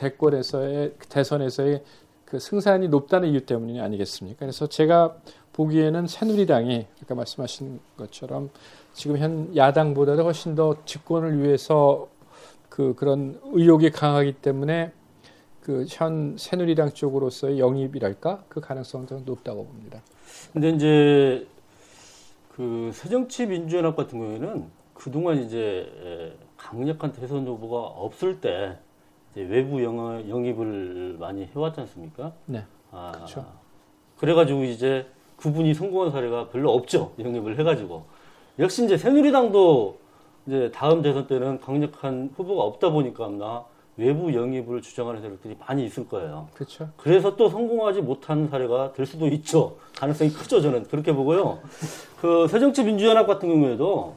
대선에서의 그 승산이 높다는 이유 때문이 아니겠습니까? 그래서 제가 보기에는 새누리당이 아까 말씀하신 것처럼 지금 현 야당보다도 훨씬 더 집권을 위해서 그런 의욕이 강하기 때문에 그 현 새누리당 쪽으로서의 영입이랄까 그 가능성도 높다고 봅니다. 근데 이제 그 새정치민주연합 같은 경우에는 그동안 이제 강력한 대선 후보가 없을 때 이제 외부 영입을 많이 해왔지 않습니까? 네, 그렇죠. 그래가지고 이제 그분이 성공한 사례가 별로 없죠. 영입을 해가지고. 역시 이제 새누리당도 이제 다음 대선 때는 강력한 후보가 없다 보니까 아마 외부 영입을 주장하는 세력들이 많이 있을 거예요. 그렇죠. 그래서 또 성공하지 못한 사례가 될 수도 있죠. 가능성이 크죠. 저는 그렇게 보고요. 그 새정치민주연합 같은 경우에도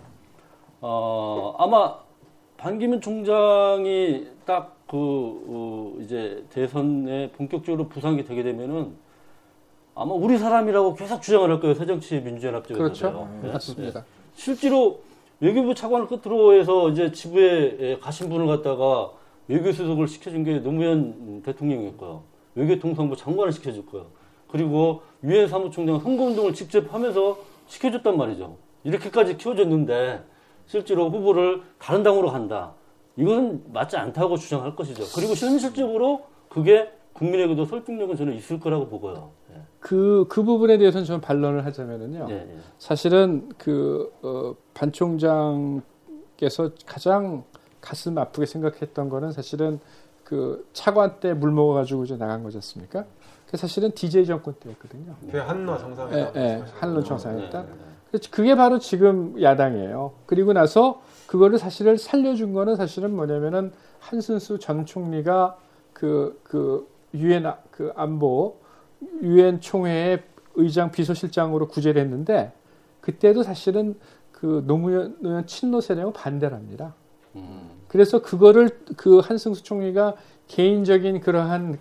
아마 반기문 총장이 딱 이제 대선에 본격적으로 부상이 되게 되면은 아마 우리 사람이라고 계속 주장을 할 거예요. 새정치민주연합 쪽에서. 그렇죠. 맞습니다. 실제로 외교부 차관을 끝으로 해서 이제 지부에 가신 분을 갖다가 외교수석을 시켜준 게 노무현 대통령이었고요. 외교통상부 장관을 시켜줬고요. 그리고 유엔 사무총장 선거운동을 직접 하면서 시켜줬단 말이죠. 이렇게까지 키워줬는데 실제로 후보를 다른 당으로 간다. 이건 맞지 않다고 주장할 것이죠. 그리고 현실적으로 그게 국민에게도 설득력은 저는 있을 거라고 보고요. 예. 그 부분에 대해서는 저는 반론을 하자면은요. 예, 예. 사실은 반 총장께서 가장 가슴 아프게 생각했던 거는 사실은 그 차관 때 물 먹어가지고 이제 나간 거지 않습니까? 그 사실은 DJ 정권 때였거든요. 그 한노 정상회담. 한노 정상회담. 그게 바로 지금 야당이에요. 그리고 나서 그거를 사실을 살려준 거는 사실은 뭐냐면은 한순수 전 총리가 유엔 안보 유엔 총회의 의장 비서실장으로 구제를 했는데 그때도 사실은 그 노무현 친노 세력은 반대를 합니다. 그래서 그거를 그 한승수 총리가 개인적인 그러한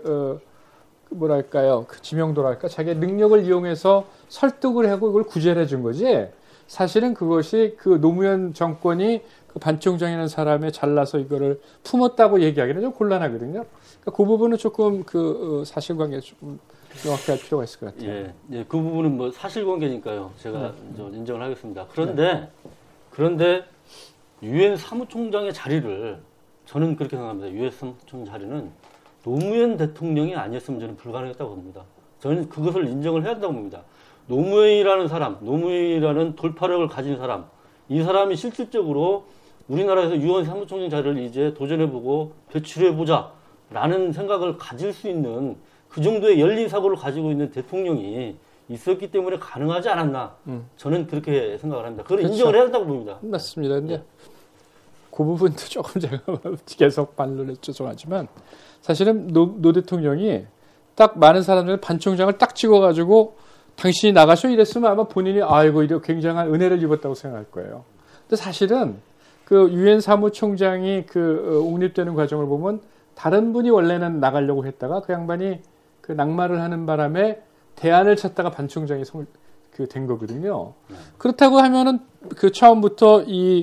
뭐랄까요, 그 지명도랄까, 자기의 능력을 이용해서 설득을 하고 이걸 구제를 해준 거지. 사실은 그것이 그 노무현 정권이 그 반 총장이라는 사람에 잘라서 이거를 품었다고 얘기하기는 좀 곤란하거든요. 그러니까 그 부분은 조금 사실관계를 조금 명확히 할 필요가 있을 것 같아요. 예, 그 부분은 뭐 사실관계니까요. 제가 좀 인정을 하겠습니다. 그런데 유엔 사무총장의 자리를 저는 그렇게 생각합니다. 유엔 사무총장 자리는 노무현 대통령이 아니었으면 저는 불가능했다고 봅니다. 저는 그것을 인정을 해야 한다고 봅니다. 노무현이라는 사람, 노무현이라는 돌파력을 가진 사람, 이 사람이 실질적으로 우리나라에서 유엔 사무총장 자리를 이제 도전해보고 배출해보자라는 생각을 가질 수 있는 그 정도의 열린 사고를 가지고 있는 대통령이 있었기 때문에 가능하지 않았나. 저는 그렇게 생각을 합니다. 그걸 그렇죠. 인정을 해야 한다고 봅니다. 맞습니다. 근데 그 부분도 조금 제가 계속 반론을 죄송하지만 사실은 노 대통령이 딱 많은 사람들 반 총장을 딱 찍어가지고 당신이 나가셔 이랬으면 아마 본인이 아이고 이렇게 굉장한 은혜를 입었다고 생각할 거예요. 근데 사실은 그 유엔 사무총장이 옹립되는 과정을 보면 다른 분이 원래는 나가려고 했다가 그 양반이 그 낙마를 하는 바람에 대안을 찾다가 반 총장이 된 거거든요. 그렇다고 하면은 그 처음부터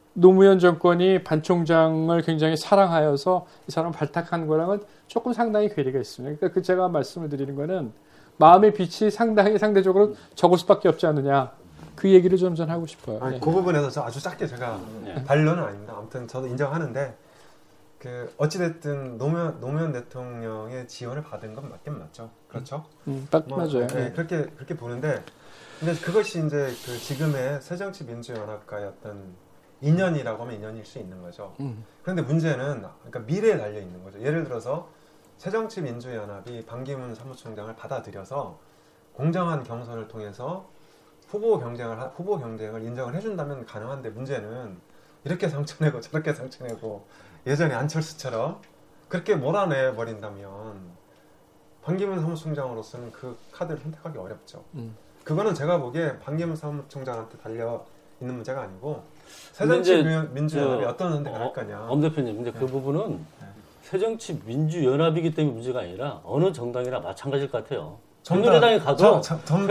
노무현 정권이 반 총장을 굉장히 사랑하여서 이 사람 발탁한 거랑은 조금 상당히 괴리가 있습니다. 그러니까 그 제가 말씀을 드리는 거는 마음의 빛이 상대적으로 적을 수밖에 없지 않느냐. 그 얘기를 좀 전 하고 싶어요. 아니, 네. 그 부분에서 저 아주 짧게 제가 반론은 아닙니다. 아무튼 저도 인정하는데 그 어찌됐든 노무현 대통령의 지원을 받은 건 맞긴 맞죠. 그렇죠? 딱 맞아요. 네, 그렇게 보는데 근데 그것이 이제 그 지금의 새정치민주연합과의 어떤 인연이라고 하면 인연일 수 있는 거죠. 그런데 문제는 그러니까 미래에 달려 있는 거죠. 예를 들어서 새정치민주연합이 반기문 사무총장을 받아들여서 공정한 경선을 통해서 후보 경쟁을 인정을 해준다면 가능한데 문제는 이렇게 상처내고 저렇게 상처내고 예전에 안철수처럼 그렇게 몰아내 버린다면 반기문 사무총장으로서는 그 카드를 선택하기 어렵죠. 그거는 제가 보기에 반기문 사무총장한테 달려 있는 문제가 아니고 새정치민주연합이 어떤 선택을 할 거냐. 엄 대표님, 근데 그 부분은 새정치민주연합이기 때문에 문제가 아니라 어느 정당이나 마찬가지일 것 같아요. 새누리당에 가도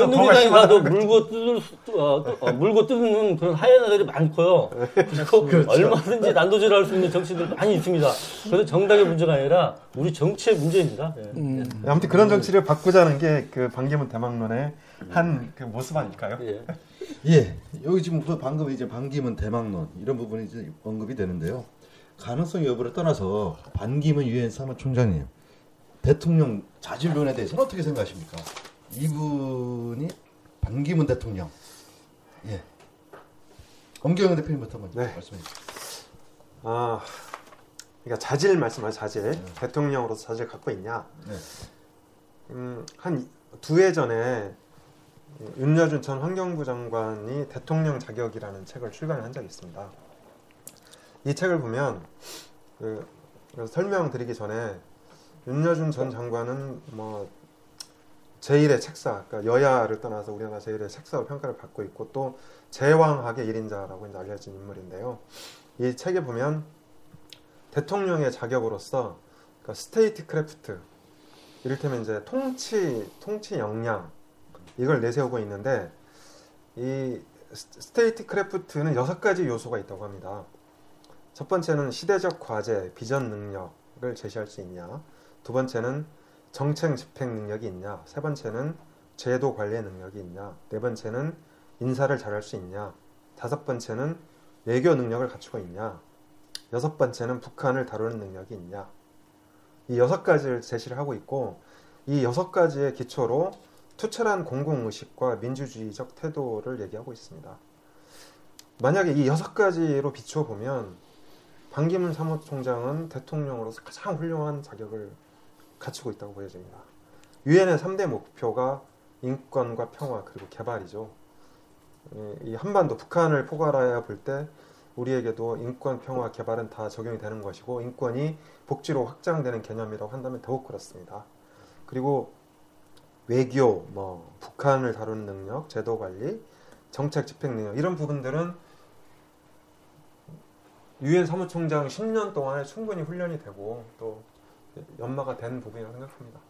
물고 뜯는 그런 하이에나들이 많고요. 그리고 그렇죠. 얼마든지 난도질할 수 있는 정치인들 많이 있습니다. 그래서 정당의 문제가 아니라 우리 정치의 문제입니다. 아무튼 그런 정치를 바꾸자는 게 그 반기문 대망론의 한 그 모습 아닐까요? 예, 여기 지금 방금 이제 반기문 대망론 이런 부분이 이제 언급이 되는데요. 가능성 여부를 떠나서 반기문 유엔 사무총장님 대통령 자질론에 대해서는 어떻게 생각하십니까? 이분이 반기문 대통령. 예. 엄경영 대표님부터 먼저 말씀해 주세요. 아, 그러니까 자질 말씀하세요. 자질. 대통령으로서 자질 갖고 있냐? 한 2해 전에 윤여준 전 환경부 장관이 대통령 자격이라는 책을 출간을 한 적이 있습니다. 이 책을 보면 설명드리기 전에 윤여준 전 장관은 뭐 제1의 책사, 그러니까 여야를 떠나서 우리나라 제1의 책사로 평가를 받고 있고 또 제왕학의 1인자라고 이제 알려진 인물인데요. 이 책에 보면 대통령의 자격으로서 그러니까 스테이트 크래프트, 이를테면 이제 통치 역량 이걸 내세우고 있는데 이 스테이트 크래프트는 6가지 요소가 있다고 합니다. 첫 번째는 시대적 과제, 비전 능력을 제시할 수 있냐. 두 번째는 정책 집행 능력이 있냐. 세 번째는 제도 관리 능력이 있냐. 네 번째는 인사를 잘할 수 있냐. 다섯 번째는 외교 능력을 갖추고 있냐. 여섯 번째는 북한을 다루는 능력이 있냐. 이 6가지를 제시를 하고 있고 이 6가지의 기초로 투철한 공공의식과 민주주의적 태도를 얘기하고 있습니다. 만약에 이 6가지로 비춰보면 반기문 사무총장은 대통령으로서 가장 훌륭한 자격을 갖추고 있다고 보여집니다. 유엔의 3대 목표가 인권과 평화 그리고 개발이죠. 이 한반도 북한을 포괄하여 볼 때 우리에게도 인권, 평화, 개발은 다 적용이 되는 것이고 인권이 복지로 확장되는 개념이라고 한다면 더욱 그렇습니다. 그리고 외교, 북한을 다루는 능력, 제도 관리, 정책 집행 능력 이런 부분들은 유엔 사무총장 10년 동안에 충분히 훈련이 되고 또 연마가 된 부분이라고 생각합니다.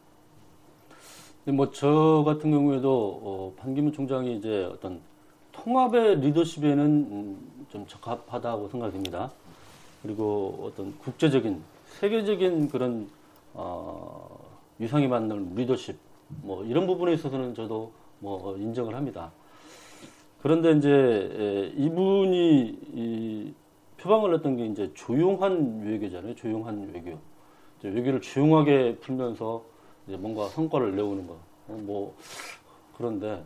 뭐 저 같은 경우에도 반기문 총장이 이제 어떤 통합의 리더십에는 좀 적합하다고 생각됩니다. 그리고 어떤 국제적인 세계적인 그런 위상이 맞는 리더십 뭐 이런 부분에 있어서는 저도 뭐 인정을 합니다. 그런데 이제 이분이 표방을 했던 게 이제 조용한 외교잖아요. 조용한 외교. 이제 외교를 조용하게 풀면서 이제 뭔가 성과를 내오는 거. 뭐 그런데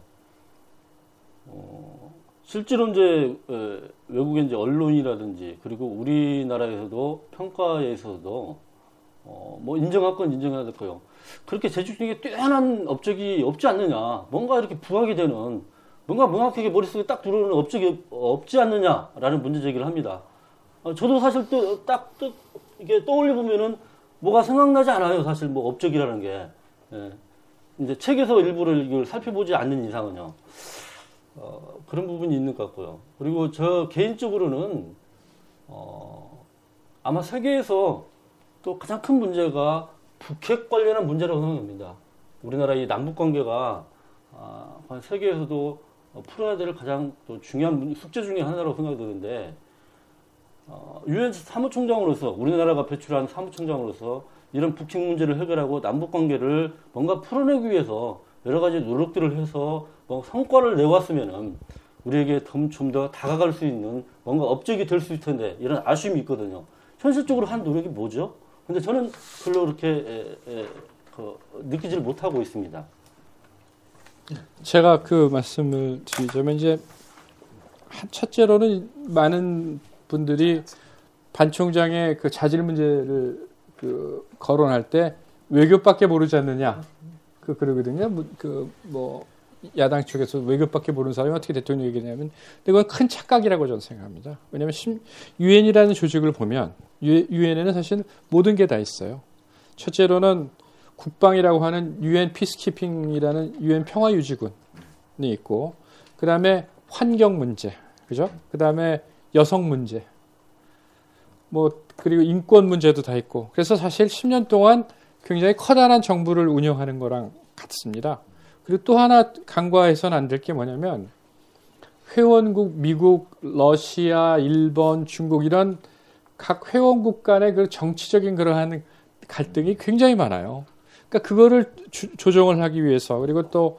실제로 이제 외국의 이제 언론이라든지 그리고 우리나라에서도 평가에 있어서도 뭐 인정할 건 인정해야 될 거요. 그렇게 제주중에 뛰어난 업적이 없지 않느냐. 뭔가 이렇게 부각이 되는 뭔가 명확하게 머릿속에 딱 들어오는 업적이 없지 않느냐라는 문제 제기를 합니다. 저도 사실 이게 떠올려 보면은 뭐가 생각나지 않아요. 사실 뭐 업적이라는 게. 이제 책에서 일부를 이걸 살펴보지 않는 이상은요. 그런 부분이 있는 것 같고요. 그리고 저 개인적으로는 아마 세계에서 또 가장 큰 문제가 북핵 관련한 문제라고 생각합니다. 우리나라 이 남북 관계가 세계에서도 풀어야 될 가장 또 중요한 숙제 중에 하나라고 생각이 드는데 유엔 사무총장으로서 우리나라가 배출한 사무총장으로서 이런 북핵 문제를 해결하고 남북 관계를 뭔가 풀어내기 위해서 여러 가지 노력들을 해서 뭐 성과를 내왔으면은 우리에게 좀 더 다가갈 수 있는 뭔가 업적이 될 수 있을 텐데 이런 아쉬움이 있거든요. 현실적으로 한 노력이 뭐죠? 근데 저는 별로 그렇게 느끼지를 못하고 있습니다. 제가 그 말씀을 드리자면 이제 첫째로는 많은 분들이 반 총장의 그 자질 문제를 그 거론할 때 외교밖에 모르지 않느냐 그러거든요. 뭐 야당 쪽에서 외교밖에 모르는 사람이 어떻게 대통령 얘기냐면 이건 큰 착각이라고 저는 생각합니다. 왜냐하면 유엔이라는 조직을 보면 유엔에는 사실 모든 게 다 있어요. 첫째로는 국방이라고 하는 유엔 피스키핑이라는 유엔 평화유지군이 있고, 그 다음에 환경 문제, 그죠? 그 다음에 여성 문제, 그리고 인권 문제도 다 있고, 그래서 사실 10년 동안 굉장히 커다란 정부를 운영하는 거랑 같습니다. 그리고 또 하나 간과해서는 안 될 게 뭐냐면, 회원국, 미국, 러시아, 일본, 중국 이런 각 회원국 간의 그 정치적인 그러한 갈등이 굉장히 많아요. 그러니까 그거를 조정을 하기 위해서, 그리고 또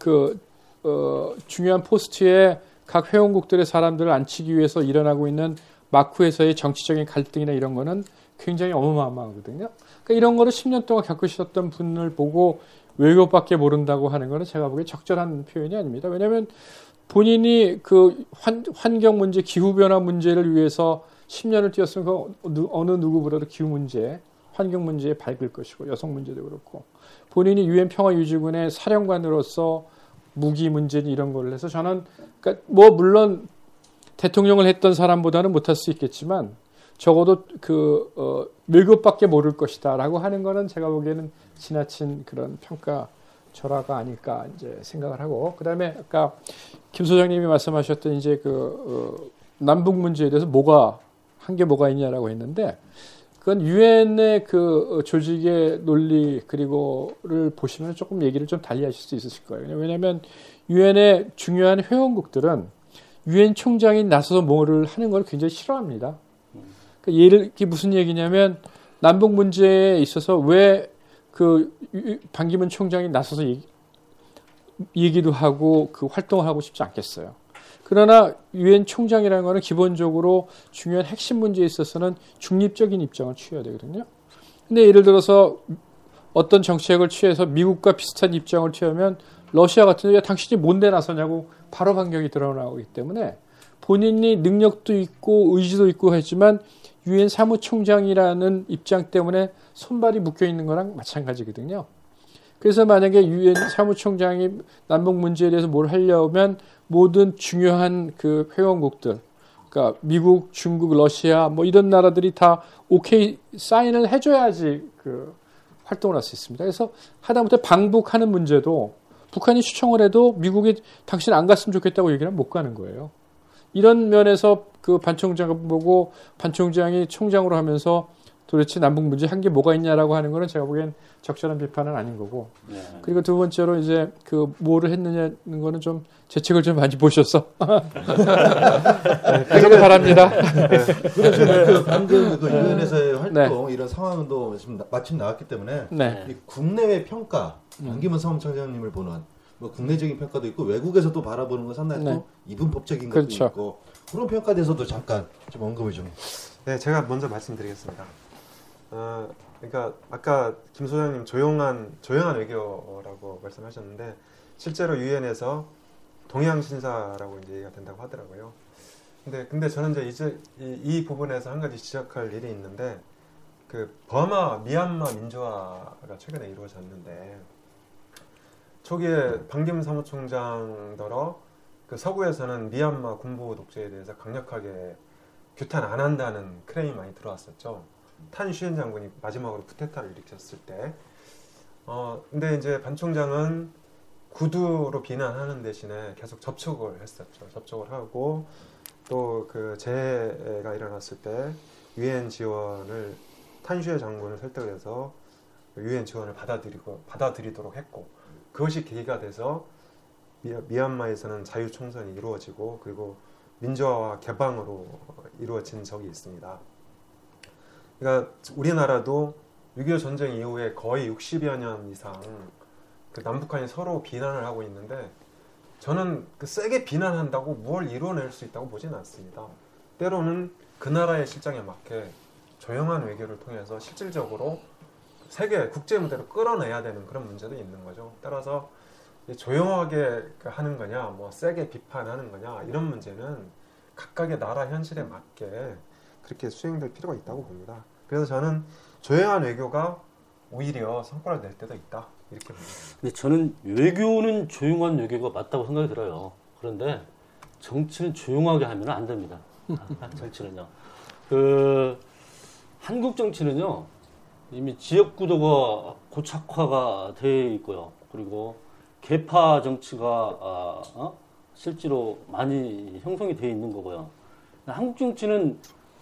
중요한 포스트에 각 회원국들의 사람들을 앉히기 위해서 일어나고 있는 마크에서의 정치적인 갈등이나 이런 거는 굉장히 어마어마하거든요. 그러니까 이런 거를 10년 동안 겪으셨던 분을 보고 외교밖에 모른다고 하는 거는 제가 보기에 적절한 표현이 아닙니다. 왜냐하면 본인이 그 환경 문제, 기후변화 문제를 위해서 10년을 뛰었으면 어느 누구보다도 기후 문제, 환경 문제에 밝을 것이고, 여성 문제도 그렇고, 본인이 유엔 평화유지군의 사령관으로서 무기 문제 이런 걸 해서 저는, 그러니까 물론 대통령을 했던 사람보다는 못할 수 있겠지만 적어도 외교밖에 모를 것이다라고 하는 거는 제가 보기에는 지나친 그런 평가 절하가 아닐까 이제 생각을 하고, 그다음에 아까 김 소장님이 말씀하셨던 이제 남북 문제에 대해서 한 게 뭐가 있냐라고 했는데, 그건 유엔의 그 조직의 논리 그리고를 보시면 조금 얘기를 좀 달리 하실 수 있으실 거예요. 왜냐하면 유엔의 중요한 회원국들은 유엔 총장이 나서서 뭐를 하는 걸 굉장히 싫어합니다. 그러니까 이게 무슨 얘기냐면, 남북 문제에 있어서 왜 반기문 총장이 나서서 얘기도 하고 활동을 하고 싶지 않겠어요. 그러나 유엔 총장이라는 거는 기본적으로 중요한 핵심 문제에 있어서는 중립적인 입장을 취해야 되거든요. 근데 예를 들어서 어떤 정책을 취해서 미국과 비슷한 입장을 취하면 러시아 같은 경우에 당신이 뭔데 나서냐고 바로 반격이 드러나기 때문에 본인이 능력도 있고 의지도 있고 하지만 유엔 사무총장이라는 입장 때문에 손발이 묶여 있는 거랑 마찬가지거든요. 그래서 만약에 유엔 사무총장이 남북 문제에 대해서 뭘 하려면 모든 중요한 그 회원국들, 그러니까 미국, 중국, 러시아 이런 나라들이 다 오케이 사인을 해줘야지 활동을 할 수 있습니다. 그래서 하다못해 방북하는 문제도 북한이 추청을 해도 미국이 당신 안 갔으면 좋겠다고 얘기를 하면 못 가는 거예요. 이런 면에서 반 총장을 보고 반 총장이 총장으로 하면서 도대체 남북 문제 한 게 뭐가 있냐라고 하는 거는 제가 보기엔 적절한 비판은 아닌 거고. 네. 그리고 두 번째로 이제 뭐를 했느냐는 거는 좀 제 책을 좀 많이 보셔서 그러길 바랍니다. 그래서 방금 유엔에서의 활동 이런 상황도 지금 마침 나왔기 때문에 이 국내외 평가, 반기문 사무총장님을 보는 국내적인 평가도 있고 외국에서도 바라보는 건 상당히 또 이분법적인 것도 있고, 그런 평가에 대해서도 잠깐 좀 언급을 좀. 네, 제가 먼저 말씀드리겠습니다. 그러니까 아까 김 소장님 조용한 외교라고 말씀하셨는데, 실제로 유엔에서 동양 신사라고 이제 얘기가 된다고 하더라고요. 근데 저는 이제 이 부분에서 한 가지 지적할 일이 있는데, 미얀마 민주화가 최근에 이루어졌는데, 초기에 반기문 사무총장더러 서구에서는 미얀마 군부 독재에 대해서 강력하게 규탄 안 한다는 크레임이 많이 들어왔었죠. 탄 슈엔 장군이 마지막으로 쿠데타를 일으켰을 때. 근데 이제 반 총장은 구두로 비난하는 대신에 계속 접촉을 했었죠. 접촉을 하고, 또 재해가 일어났을 때 유엔 지원을, 탄 슈엔 장군을 설득해서 유엔 지원을 받아들이도록 했고, 그것이 계기가 돼서 미얀마에서는 자유총선이 이루어지고, 그리고 민주화와 개방으로 이루어진 적이 있습니다. 그러니까 우리나라도 6.25 전쟁 이후에 거의 60여 년 이상 그 남북한이 서로 비난을 하고 있는데 저는 그 세게 비난한다고 뭘 이뤄낼 수 있다고 보지는 않습니다. 때로는 그 나라의 실정에 맞게 조용한 외교를 통해서 실질적으로 세계 국제 무대로 끌어내야 되는 그런 문제도 있는 거죠. 따라서 조용하게 하는 거냐, 뭐 세게 비판하는 거냐 이런 문제는 각각의 나라 현실에 맞게 그렇게 수행될 필요가 있다고 봅니다. 그래서 저는 조용한 외교가 오히려 성과를 낼 때도 있다 이렇게 봅니다. 근데 저는 외교는 조용한 외교가 맞다고 생각이 들어요. 그런데 정치는 조용하게 하면 안 됩니다. 정치는요. 한국 정치는요 이미 지역 구도가 고착화가 되어 있고요. 그리고 계파 정치가 실제로 많이 형성이 되어 있는 거고요. 한국 정치는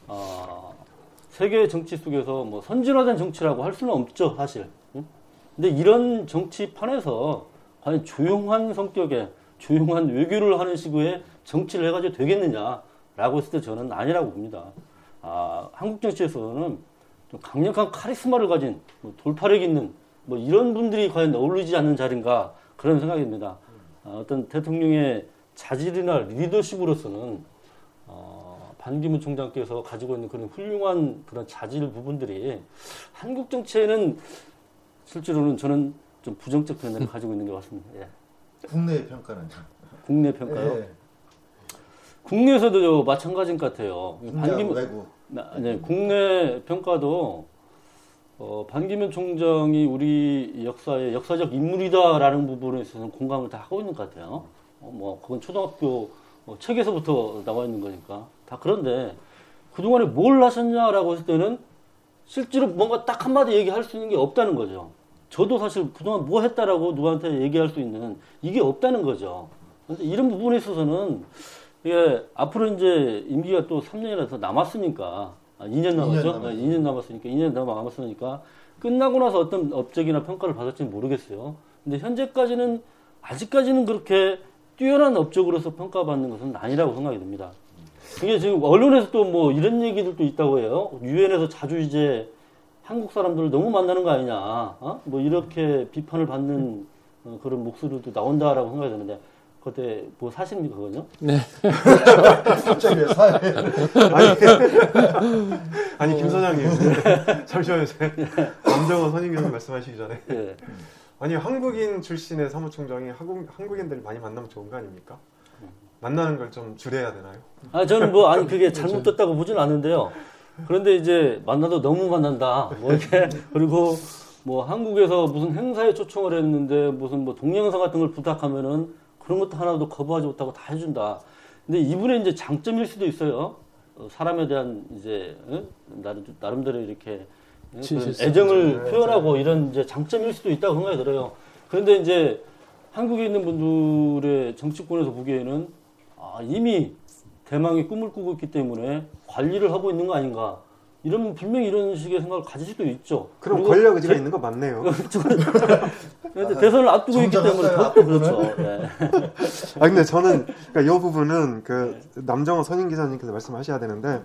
세계 정치 속에서 뭐 선진화된 정치라고 할 수는 없죠, 사실. 근데 이런 정치판에서 과연 조용한 성격의 조용한 외교를 하는 식의 정치를 해가지고 되겠느냐라고 했을 때 저는 아니라고 봅니다. 한국 정치에서는 좀 강력한 카리스마를 가진 돌파력 있는 뭐 이런 분들이 과연 어울리지 않는 자리인가 그런 생각이 듭니다. 어떤 대통령의 자질이나 리더십으로서는 반기문 총장께서 가지고 있는 그런 훌륭한 그런 자질 부분들이 한국 정치에는 실제로는 저는 좀 부정적 편견을 가지고 있는 것 같습니다. 예. 국내의 평가는? 국내 평가요? 예. 국내에서도 마찬가지인 것 같아요. 외국. 네, 국내 평가도 반기문 총장이 우리 역사의 역사적 인물이다라는 부분에 있어서는 공감을 다 하고 있는 것 같아요. 뭐 그건 초등학교 책에서부터 나와 있는 거니까 다. 그런데 그동안에 뭘 하셨냐라고 했을 때는 실제로 뭔가 딱 한마디 얘기할 수 있는 게 없다는 거죠. 저도 사실 그동안 뭐 했다라고 누구한테 얘기할 수 있는 이게 없다는 거죠. 그런데 이런 부분에 있어서는 이게 앞으로 이제 임기가 또 3년이나 더 남았으니까 2년 남았죠? 2년 남았으니까 2년 남았으니까 끝나고 나서 어떤 업적이나 평가를 받을지는 모르겠어요. 근데 현재까지는 아직까지는 그렇게 뛰어난 업적으로서 평가받는 것은 아니라고 생각이 듭니다. 이게 지금 언론에서 또 뭐 이런 얘기들도 있다고 해요. 유엔에서 자주 이제 한국 사람들을 너무 만나는 거 아니냐, 뭐 이렇게 비판을 받는 그런 목소리도 나온다라고 생각이 드는데 그때 뭐 사실입니까 그거요? 네. 갑자기 사회. 아니 김 소장님 잠시만요. 남정원 선임교수 말씀하시기 전에 네. 아니 한국인 출신의 사무총장이 한국인들 많이 만나면 좋은 거 아닙니까? 만나는 걸 좀 줄여야 되나요? 저는 뭐 아니 그게 잘못됐다고 보지는 않는데요. 그런데 이제 만나도 너무 만난다. 뭐 이렇게 그리고 뭐 한국에서 무슨 행사에 초청을 했는데 무슨 뭐 동영상 같은 걸 부탁하면은 그런 것도 하나도 거부하지 못하고 다 해준다. 근데 이분의 이제 장점일 수도 있어요. 사람에 대한 이제 나름대로 이렇게 애정을 표현하고 이런 이제 장점일 수도 있다고 생각이 들어요. 그런데 이제 한국에 있는 분들의 정치권에서 보기에는 이미 대망의 꿈을 꾸고 있기 때문에 관리를 하고 있는 거 아닌가. 이런 분명히 이런 식의 생각을 가질 수도 있죠. 그럼 권력 의지가 있는 거 맞네요. 그런데 대선을 앞두고 있기 때문에 더욱더 그렇죠. 네. 근데 저는 그러니까 이 부분은 그 남정호 선임 기자님께서 말씀하셔야 되는데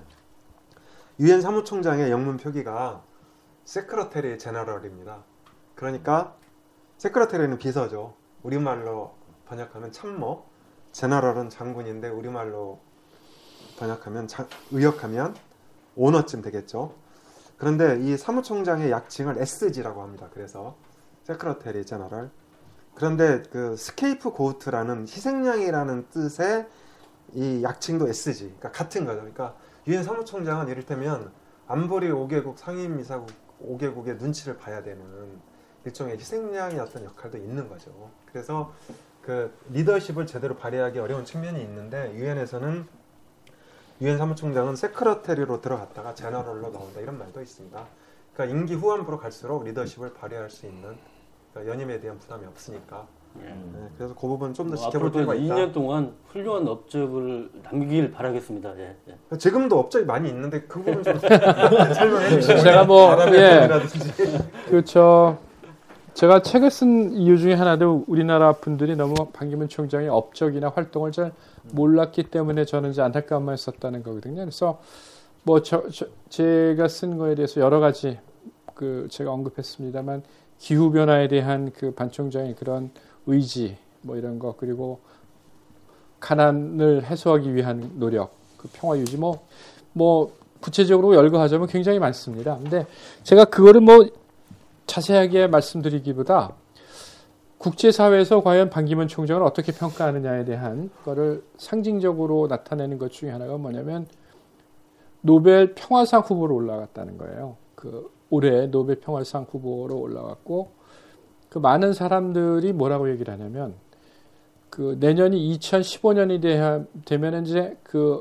유엔 사무총장의 영문 표기가 세크러테리 제너럴입니다. 그러니까 세크러테리는 비서죠. 우리말로 번역하면 참모, 제너럴은 장군인데 우리말로 번역하면 의역하면 오너쯤 되겠죠. 그런데 이 사무총장의 약칭을 SG라고 합니다. 그래서 세크러테리 제너럴. 그런데 그 스케이프 고우트라는 희생양이라는 뜻의 이 약칭도 SG. 그러니까 같은 거죠. 그러니까 유엔 사무총장은 이를테면 안보리 5개국 상임이사국 5개국의 눈치를 봐야 되는 일종의 희생양의 어떤 역할도 있는 거죠. 그래서 그 리더십을 제대로 발휘하기 어려운 측면이 있는데 유엔에서는 유엔 사무총장은 세크러테리로 들어갔다가 제너럴로 나온다 이런 말도 있습니다. 그러니까 임기 후반부로 갈수록 리더십을 발휘할 수 있는 그러니까 연임에 대한 부담이 없으니까. 네, 그래서 그 부분 좀 더 지켜볼 필요가 있다. 2년 동안 훌륭한 업적을 남기길 바라겠습니다. 예, 예. 지금도 업적이 많이 있는데 그 부분 좀 설명해 주시죠. 제가 뭐 그렇죠. 제가 책을 쓴 이유 중에 하나도 우리나라 분들이 너무 반기문 총장의 업적이나 활동을 잘 몰랐기 때문에 저는 이제 안타까움만 썼다는 거거든요. 그래서 뭐 제가 쓴 거에 대해서 여러 가지 제가 언급했습니다만 기후 변화에 대한 반 총장의 그런 의지 뭐 이런 거 그리고 가난을 해소하기 위한 노력, 평화 유지 뭐 구체적으로 열거하자면 굉장히 많습니다. 근데 제가 그거를 자세하게 말씀드리기보다 국제사회에서 과연 반기문 총장을 어떻게 평가하느냐에 대한 거를 상징적으로 나타내는 것 중에 하나가 뭐냐면 노벨 평화상 후보로 올라갔다는 거예요. 올해 노벨 평화상 후보로 올라갔고 많은 사람들이 뭐라고 얘기를 하냐면 내년이 2015년이 되면 이제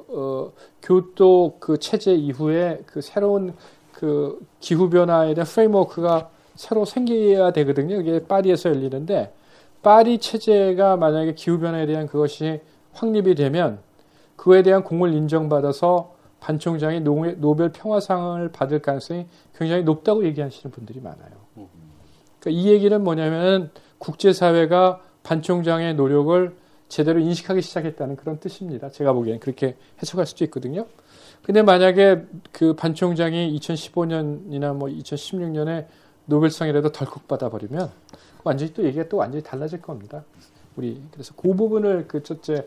교토 체제 이후에 새로운 기후 변화에 대한 프레임워크가 새로 생겨야 되거든요. 이게 파리에서 열리는데 파리 체제가 만약에 기후 변화에 대한 그것이 확립이 되면 그에 대한 공을 인정받아서 반 총장이 노벨 평화상을 받을 가능성이 굉장히 높다고 얘기하시는 분들이 많아요. 그러니까 이 얘기는 뭐냐면 국제사회가 반 총장의 노력을 제대로 인식하기 시작했다는 그런 뜻입니다. 제가 보기에는 그렇게 해석할 수도 있거든요. 근데 만약에 반 총장이 2015년이나 2016년에 노벨상이라도 덜컥 받아버리면 완전히 또 얘기가 또 완전히 달라질 겁니다. 그래서 그 부분을 첫째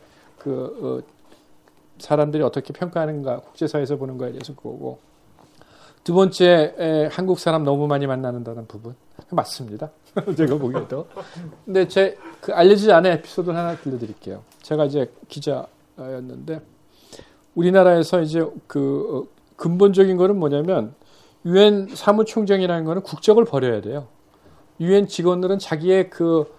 사람들이 어떻게 평가하는가 국제사회에서 보는 거에 대해서 그거고 두 번째 한국 사람 너무 많이 만나는다는 부분 맞습니다. 제가 보기에도. 근데 알려지지 않은 에피소드 하나 들려드릴게요. 제가 이제 기자였는데 우리나라에서 이제 근본적인 거는 뭐냐면 유엔 사무총장이라는 거는 국적을 버려야 돼요. 유엔 직원들은 자기의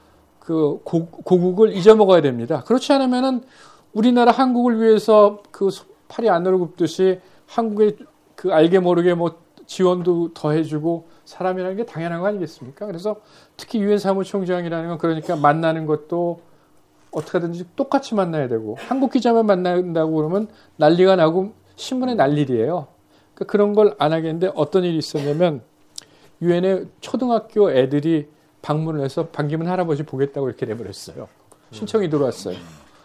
고국을 잊어먹어야 됩니다. 그렇지 않으면은 우리나라 한국을 위해서 팔이 안으로 굽듯이 한국에 알게 모르게 지원도 더 해주고 사람이라는 게 당연한 거 아니겠습니까? 그래서 특히 유엔 사무총장이라는 건 그러니까 만나는 것도 어떻게든지 똑같이 만나야 되고 한국 기자만 만난다고 그러면 난리가 나고 신문에 날 일이에요. 그러니까 그런 걸 안 하겠는데 어떤 일이 있었냐면 유엔에 초등학교 애들이 방문을 해서 반기문 할아버지 보겠다고 이렇게 내버렸어요. 신청이 들어왔어요.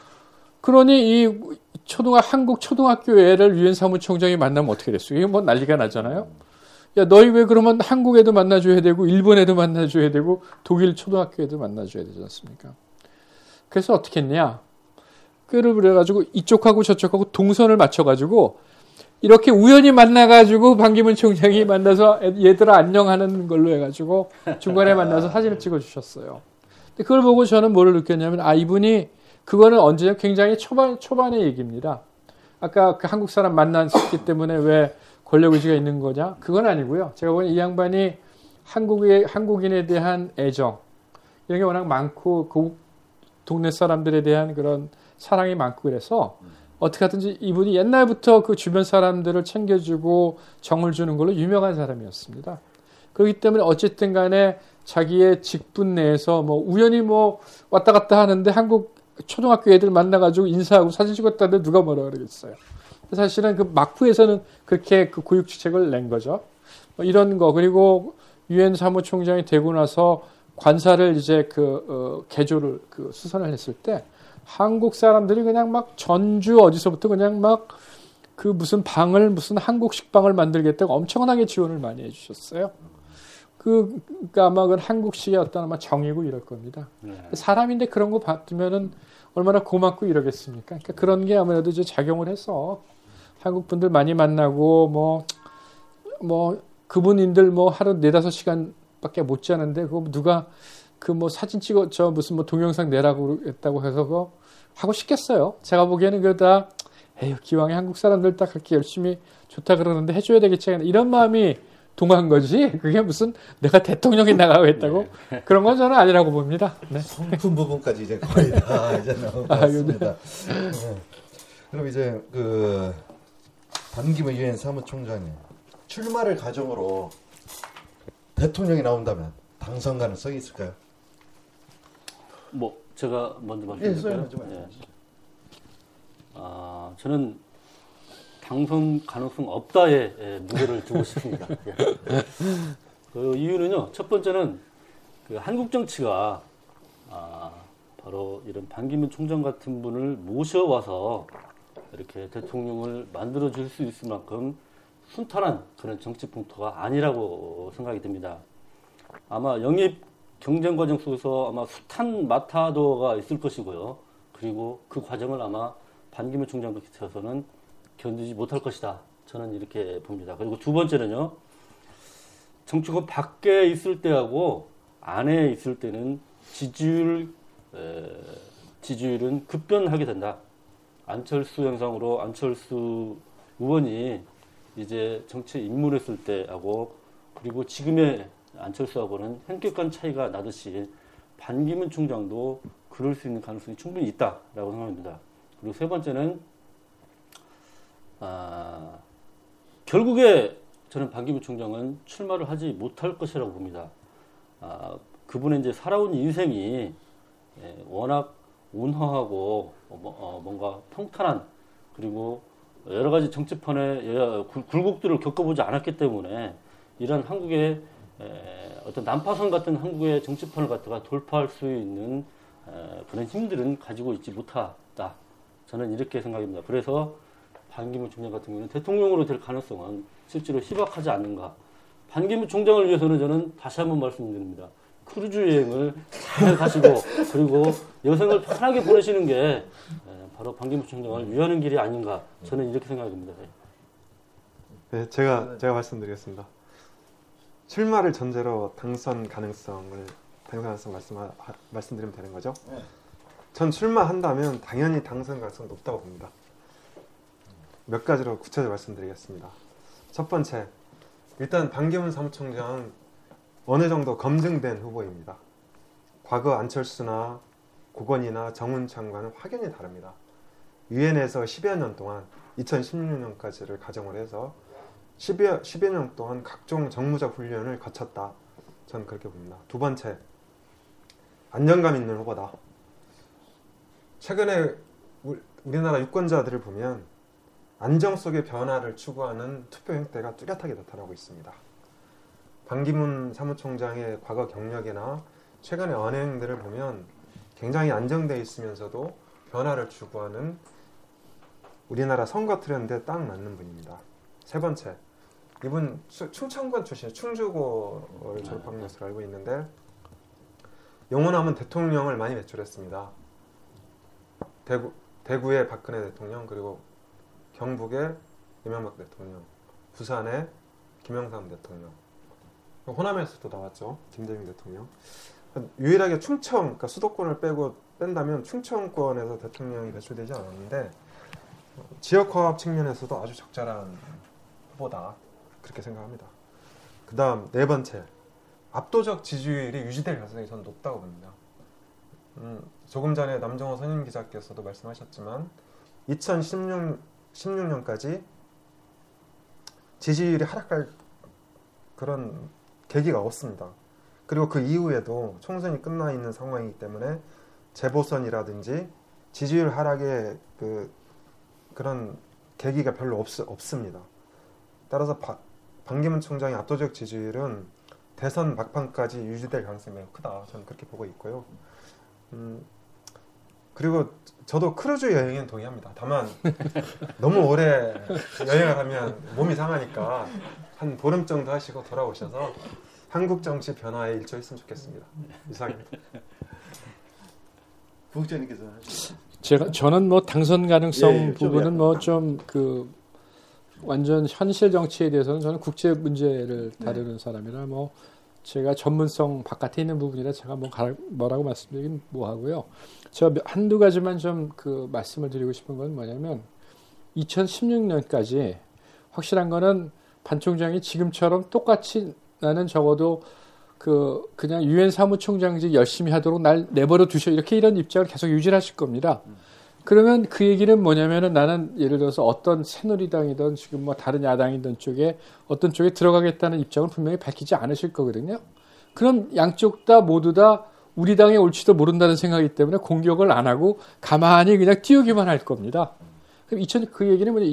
그러니 이 한국 초등학교 애를 유엔 사무총장이 만나면 어떻게 됐어요? 이게 난리가 나잖아요. 야, 너희 왜 그러면 한국 애도 만나줘야 되고 일본 애도 만나줘야 되고 독일 초등학교 애도 만나줘야 되지 않습니까? 그래서 어떻게 했냐? 그래가지고 이쪽하고 저쪽하고 동선을 맞춰가지고 이렇게 우연히 만나가지고 반기문 총장이 만나서 얘들아 안녕하는 걸로 해가지고 중간에 만나서 사진을 찍어주셨어요. 근데 그걸 보고 저는 뭐를 느꼈냐면 이분이 그거는 언제냐 굉장히 초반의 얘기입니다. 아까 한국 사람 만났기 때문에 왜 권력 의지가 있는 거냐? 그건 아니고요. 제가 보기엔 이 양반이 한국인에 대한 애정 이런 게 워낙 많고 동네 사람들에 대한 그런 사랑이 많고 그래서 어떻게 하든지 이분이 옛날부터 주변 사람들을 챙겨주고 정을 주는 걸로 유명한 사람이었습니다. 그렇기 때문에 어쨌든 간에 자기의 직분 내에서 우연히 왔다 갔다 하는데 한국 초등학교 애들 만나가지고 인사하고 사진 찍었다는데 누가 뭐라 그러겠어요. 사실은 막후에서는 그렇게 고육지책을 낸 거죠. 이런 거 그리고 유엔 사무총장이 되고 나서 관사를 이제 개조를 수선을 했을 때 한국 사람들이 그냥 전주 어디서부터 그냥 무슨 무슨 한국 식빵을 만들겠다고 엄청나게 지원을 많이 해주셨어요. 그러니까 아마 한국식의 어떤 정이고 이럴 겁니다. 사람인데 그런 거 받으면은 얼마나 고맙고 이러겠습니까? 그러니까 그런 게 아무래도 이제 작용을 해서 한국 분들 많이 만나고 그분인들 하루 4-5시간밖에 못 자는데 그거 누가 사진 찍어 무슨 동영상 내라고 했다고 해서 그거 하고 싶겠어요. 제가 보기에는 그거 다 기왕에 한국 사람들 딱 그렇게 열심히 좋다 그러는데 해줘야 되겠지 이런 마음이 동한 거지. 그게 무슨 내가 대통령이 나가고 했다고 그런 건 저는 아니라고 봅니다. 네. 성품 부분까지 이제 거의 다 이제 나온 것 같습니다. 그럼 이제 반기문 유엔 사무총장이 출마를 가정으로 대통령이 나온다면 당선 가능성이 있을까요? 제가 먼저 말씀드릴까요? 저는 당선 가능성 없다에 무게를 두고 싶습니다. 그 이유는요. 첫 번째는 그 한국 정치가 바로 이런 반기문 총장 같은 분을 모셔와서 이렇게 대통령을 만들어 줄 수 있을 만큼 순탄한 그런 정치 풍토가 아니라고 생각이 듭니다. 아마 영입 경쟁 과정 속에서 아마 숱한 마타도가 있을 것이고요. 그리고 그 과정을 아마 반기문 총장께서는 견디지 못할 것이다. 저는 이렇게 봅니다. 그리고 두 번째는요. 정치권 밖에 있을 때하고 안에 있을 때는 지지율은 급변하게 된다. 안철수 현상으로 안철수 의원이 이제 정치에 입문했을 때하고 그리고 지금의 안철수하고는 현격한 차이가 나듯이 반기문 총장도 그럴 수 있는 가능성이 충분히 있다라고 생각합니다. 그리고 세 번째는 결국에 저는 반기문 총장은 출마를 하지 못할 것이라고 봅니다. 그분의 이제 살아온 인생이 워낙 온화하고 뭔가 평탄한 그리고 여러 가지 정치판의 굴곡들을 겪어보지 않았기 때문에 이런 한국의 어떤 난파선 같은 한국의 정치판을 갖다가 돌파할 수 있는 그런 힘들은 가지고 있지 못하다. 저는 이렇게 생각합니다. 그래서 반기문 총장 같은 경우는 대통령으로 될 가능성은 실제로 희박하지 않는가. 반기문 총장을 위해서는 저는 다시 한번 말씀드립니다. 크루즈 여행을 잘 가시고 그리고 여생을 편하게 보내시는 게 바로 반기문 총장을 위하는 길이 아닌가. 저는 이렇게 생각합니다. 네, 제가 말씀드리겠습니다. 출마를 전제로 당선 가능성 말씀드리면 되는 거죠? 전 출마한다면 당연히 당선 가능성이 높다고 봅니다. 몇 가지로 구체적으로 말씀드리겠습니다. 첫 번째, 일단 반기문 사무총장은 어느 정도 검증된 후보입니다. 과거 안철수나 고건이나 정운창과는 확연히 다릅니다. 유엔에서 10여 년 동안 2016년까지를 가정을 해서 10여 년 동안 각종 정무적 훈련을 거쳤다. 저는 그렇게 봅니다. 두 번째, 안정감 있는 후보다. 최근에 우리나라 유권자들을 보면 안정 속의 변화를 추구하는 투표 행태가 뚜렷하게 나타나고 있습니다. 반기문 사무총장의 과거 경력이나 최근의 언행들을 보면 굉장히 안정되어 있으면서도 변화를 추구하는 우리나라 선거 트렌드에 딱 맞는 분입니다. 세 번째, 이분 충청권 출신, 충주고를 졸업한 것으로 알고 있는데 영원하면 대통령을 많이 배출했습니다. 대구의 박근혜 대통령, 그리고 경북의 이명박 대통령, 부산의 김영삼 대통령, 호남에서도 나왔죠. 김대중 대통령. 유일하게 충청, 그러니까 수도권을 뺀다면 충청권에서 대통령이 배출되지 않았는데 지역화합 측면에서도 아주 적절한 후보다. 그렇게 생각합니다. 그 다음 네 번째, 압도적 지지율이 유지될 가능성이 저는 높다고 봅니다. 조금 전에 남정호 선임 기자께서도 말씀하셨지만 2016년까지 지지율이 하락할 그런 계기가 없습니다. 그리고 그 이후에도 총선이 끝나 있는 상황이기 때문에 재보선이라든지 지지율 하락의 그런 계기가 별로 없습니다. 따라서 반기문 총장의 압도적 지지율은 대선 막판까지 유지될 가능성이 매우 크다. 저는 그렇게 보고 있고요. 그리고 저도 크루즈 여행엔 동의합니다. 다만 너무 오래 여행을 하면 몸이 상하니까 한 보름 정도 하시고 돌아오셔서 한국 정치 변화에 일조했으면 좋겠습니다. 이상입니다. 부국장님께서는 저는 뭐 당선 가능성 예, 부분은 뭐 좀 완전 현실 정치에 대해서는 저는 국제 문제를 다루는 사람이라 뭐 제가 전문성 바깥에 있는 부분이라 제가 뭐라고 말씀드리긴 뭐하고요. 제가 한두 가지만 좀 말씀을 드리고 싶은 건 뭐냐면 2016년까지 확실한 거는 반 총장이 지금처럼 똑같이 나는 적어도 그냥 유엔 사무총장직 열심히 하도록 날 내버려 두셔 이런 입장을 계속 유지하실 겁니다. 그러면 그 얘기는 뭐냐면은 나는 예를 들어서 어떤 새누리당이든 지금 뭐 다른 야당이든 어떤 쪽에 들어가겠다는 입장을 분명히 밝히지 않으실 거거든요. 그럼 양쪽 다 모두 다 우리 당에 올지도 모른다는 생각이기 때문에 공격을 안 하고 가만히 그냥 띄우기만 할 겁니다. 그럼 그 얘기는 뭐냐?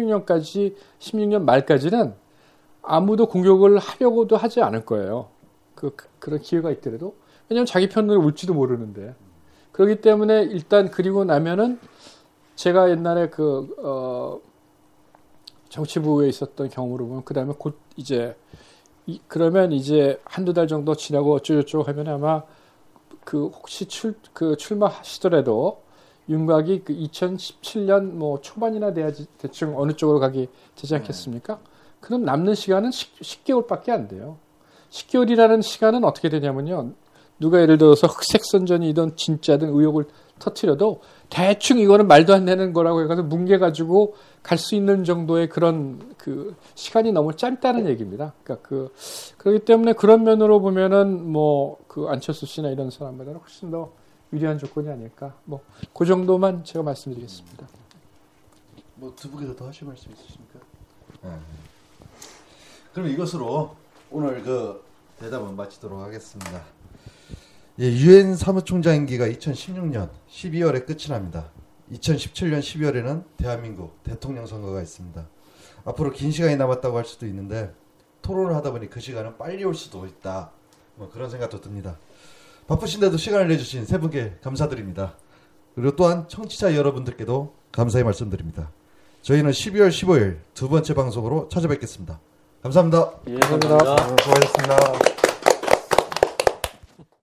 16년 말까지는 아무도 공격을 하려고도 하지 않을 거예요. 그런 기회가 있더라도 왜냐하면 자기 편으로 올지도 모르는데 그렇기 때문에 일단 그리고 나면은 제가 옛날에 정치부에 있었던 경우로 보면 그 다음에 곧 이제 그러면 이제 한두 달 정도 지나고 어쩌고저쩌고 하면 아마 혹시 출마하시더라도 윤곽이 2017년 뭐 초반이나 돼야지 대충 어느 쪽으로 가게 되지 않겠습니까? 그럼 남는 시간은 10개월밖에 안 돼요. 10개월이라는 시간은 어떻게 되냐면요. 누가 예를 들어서 흑색선전이든 진짜든 의혹을 터뜨려도 대충 이거는 말도 안 되는 거라고 해서 뭉개가지고 갈 수 있는 정도의 그런 시간이 너무 짧다는 얘기입니다. 그러니까 그렇기 때문에 그런 면으로 보면은 안철수 씨나 이런 사람보다는 훨씬 더 유리한 조건이 아닐까. 그 정도만 제가 말씀드리겠습니다. 두 분께서 더 하실 말씀 있으십니까? 네. 그럼 이것으로 오늘 대담은 마치도록 하겠습니다. 유엔 사무총장 임기가 2016년 12월에 끝이 납니다. 2017년 12월에는 대한민국 대통령 선거가 있습니다. 앞으로 긴 시간이 남았다고 할 수도 있는데 토론을 하다 보니 그 시간은 빨리 올 수도 있다. 그런 생각도 듭니다. 바쁘신데도 시간을 내주신 세 분께 감사드립니다. 그리고 또한 청취자 여러분들께도 감사의 말씀드립니다. 저희는 12월 15일 두 번째 방송으로 찾아뵙겠습니다. 감사합니다. 예, 감사합니다. 수고하셨습니다.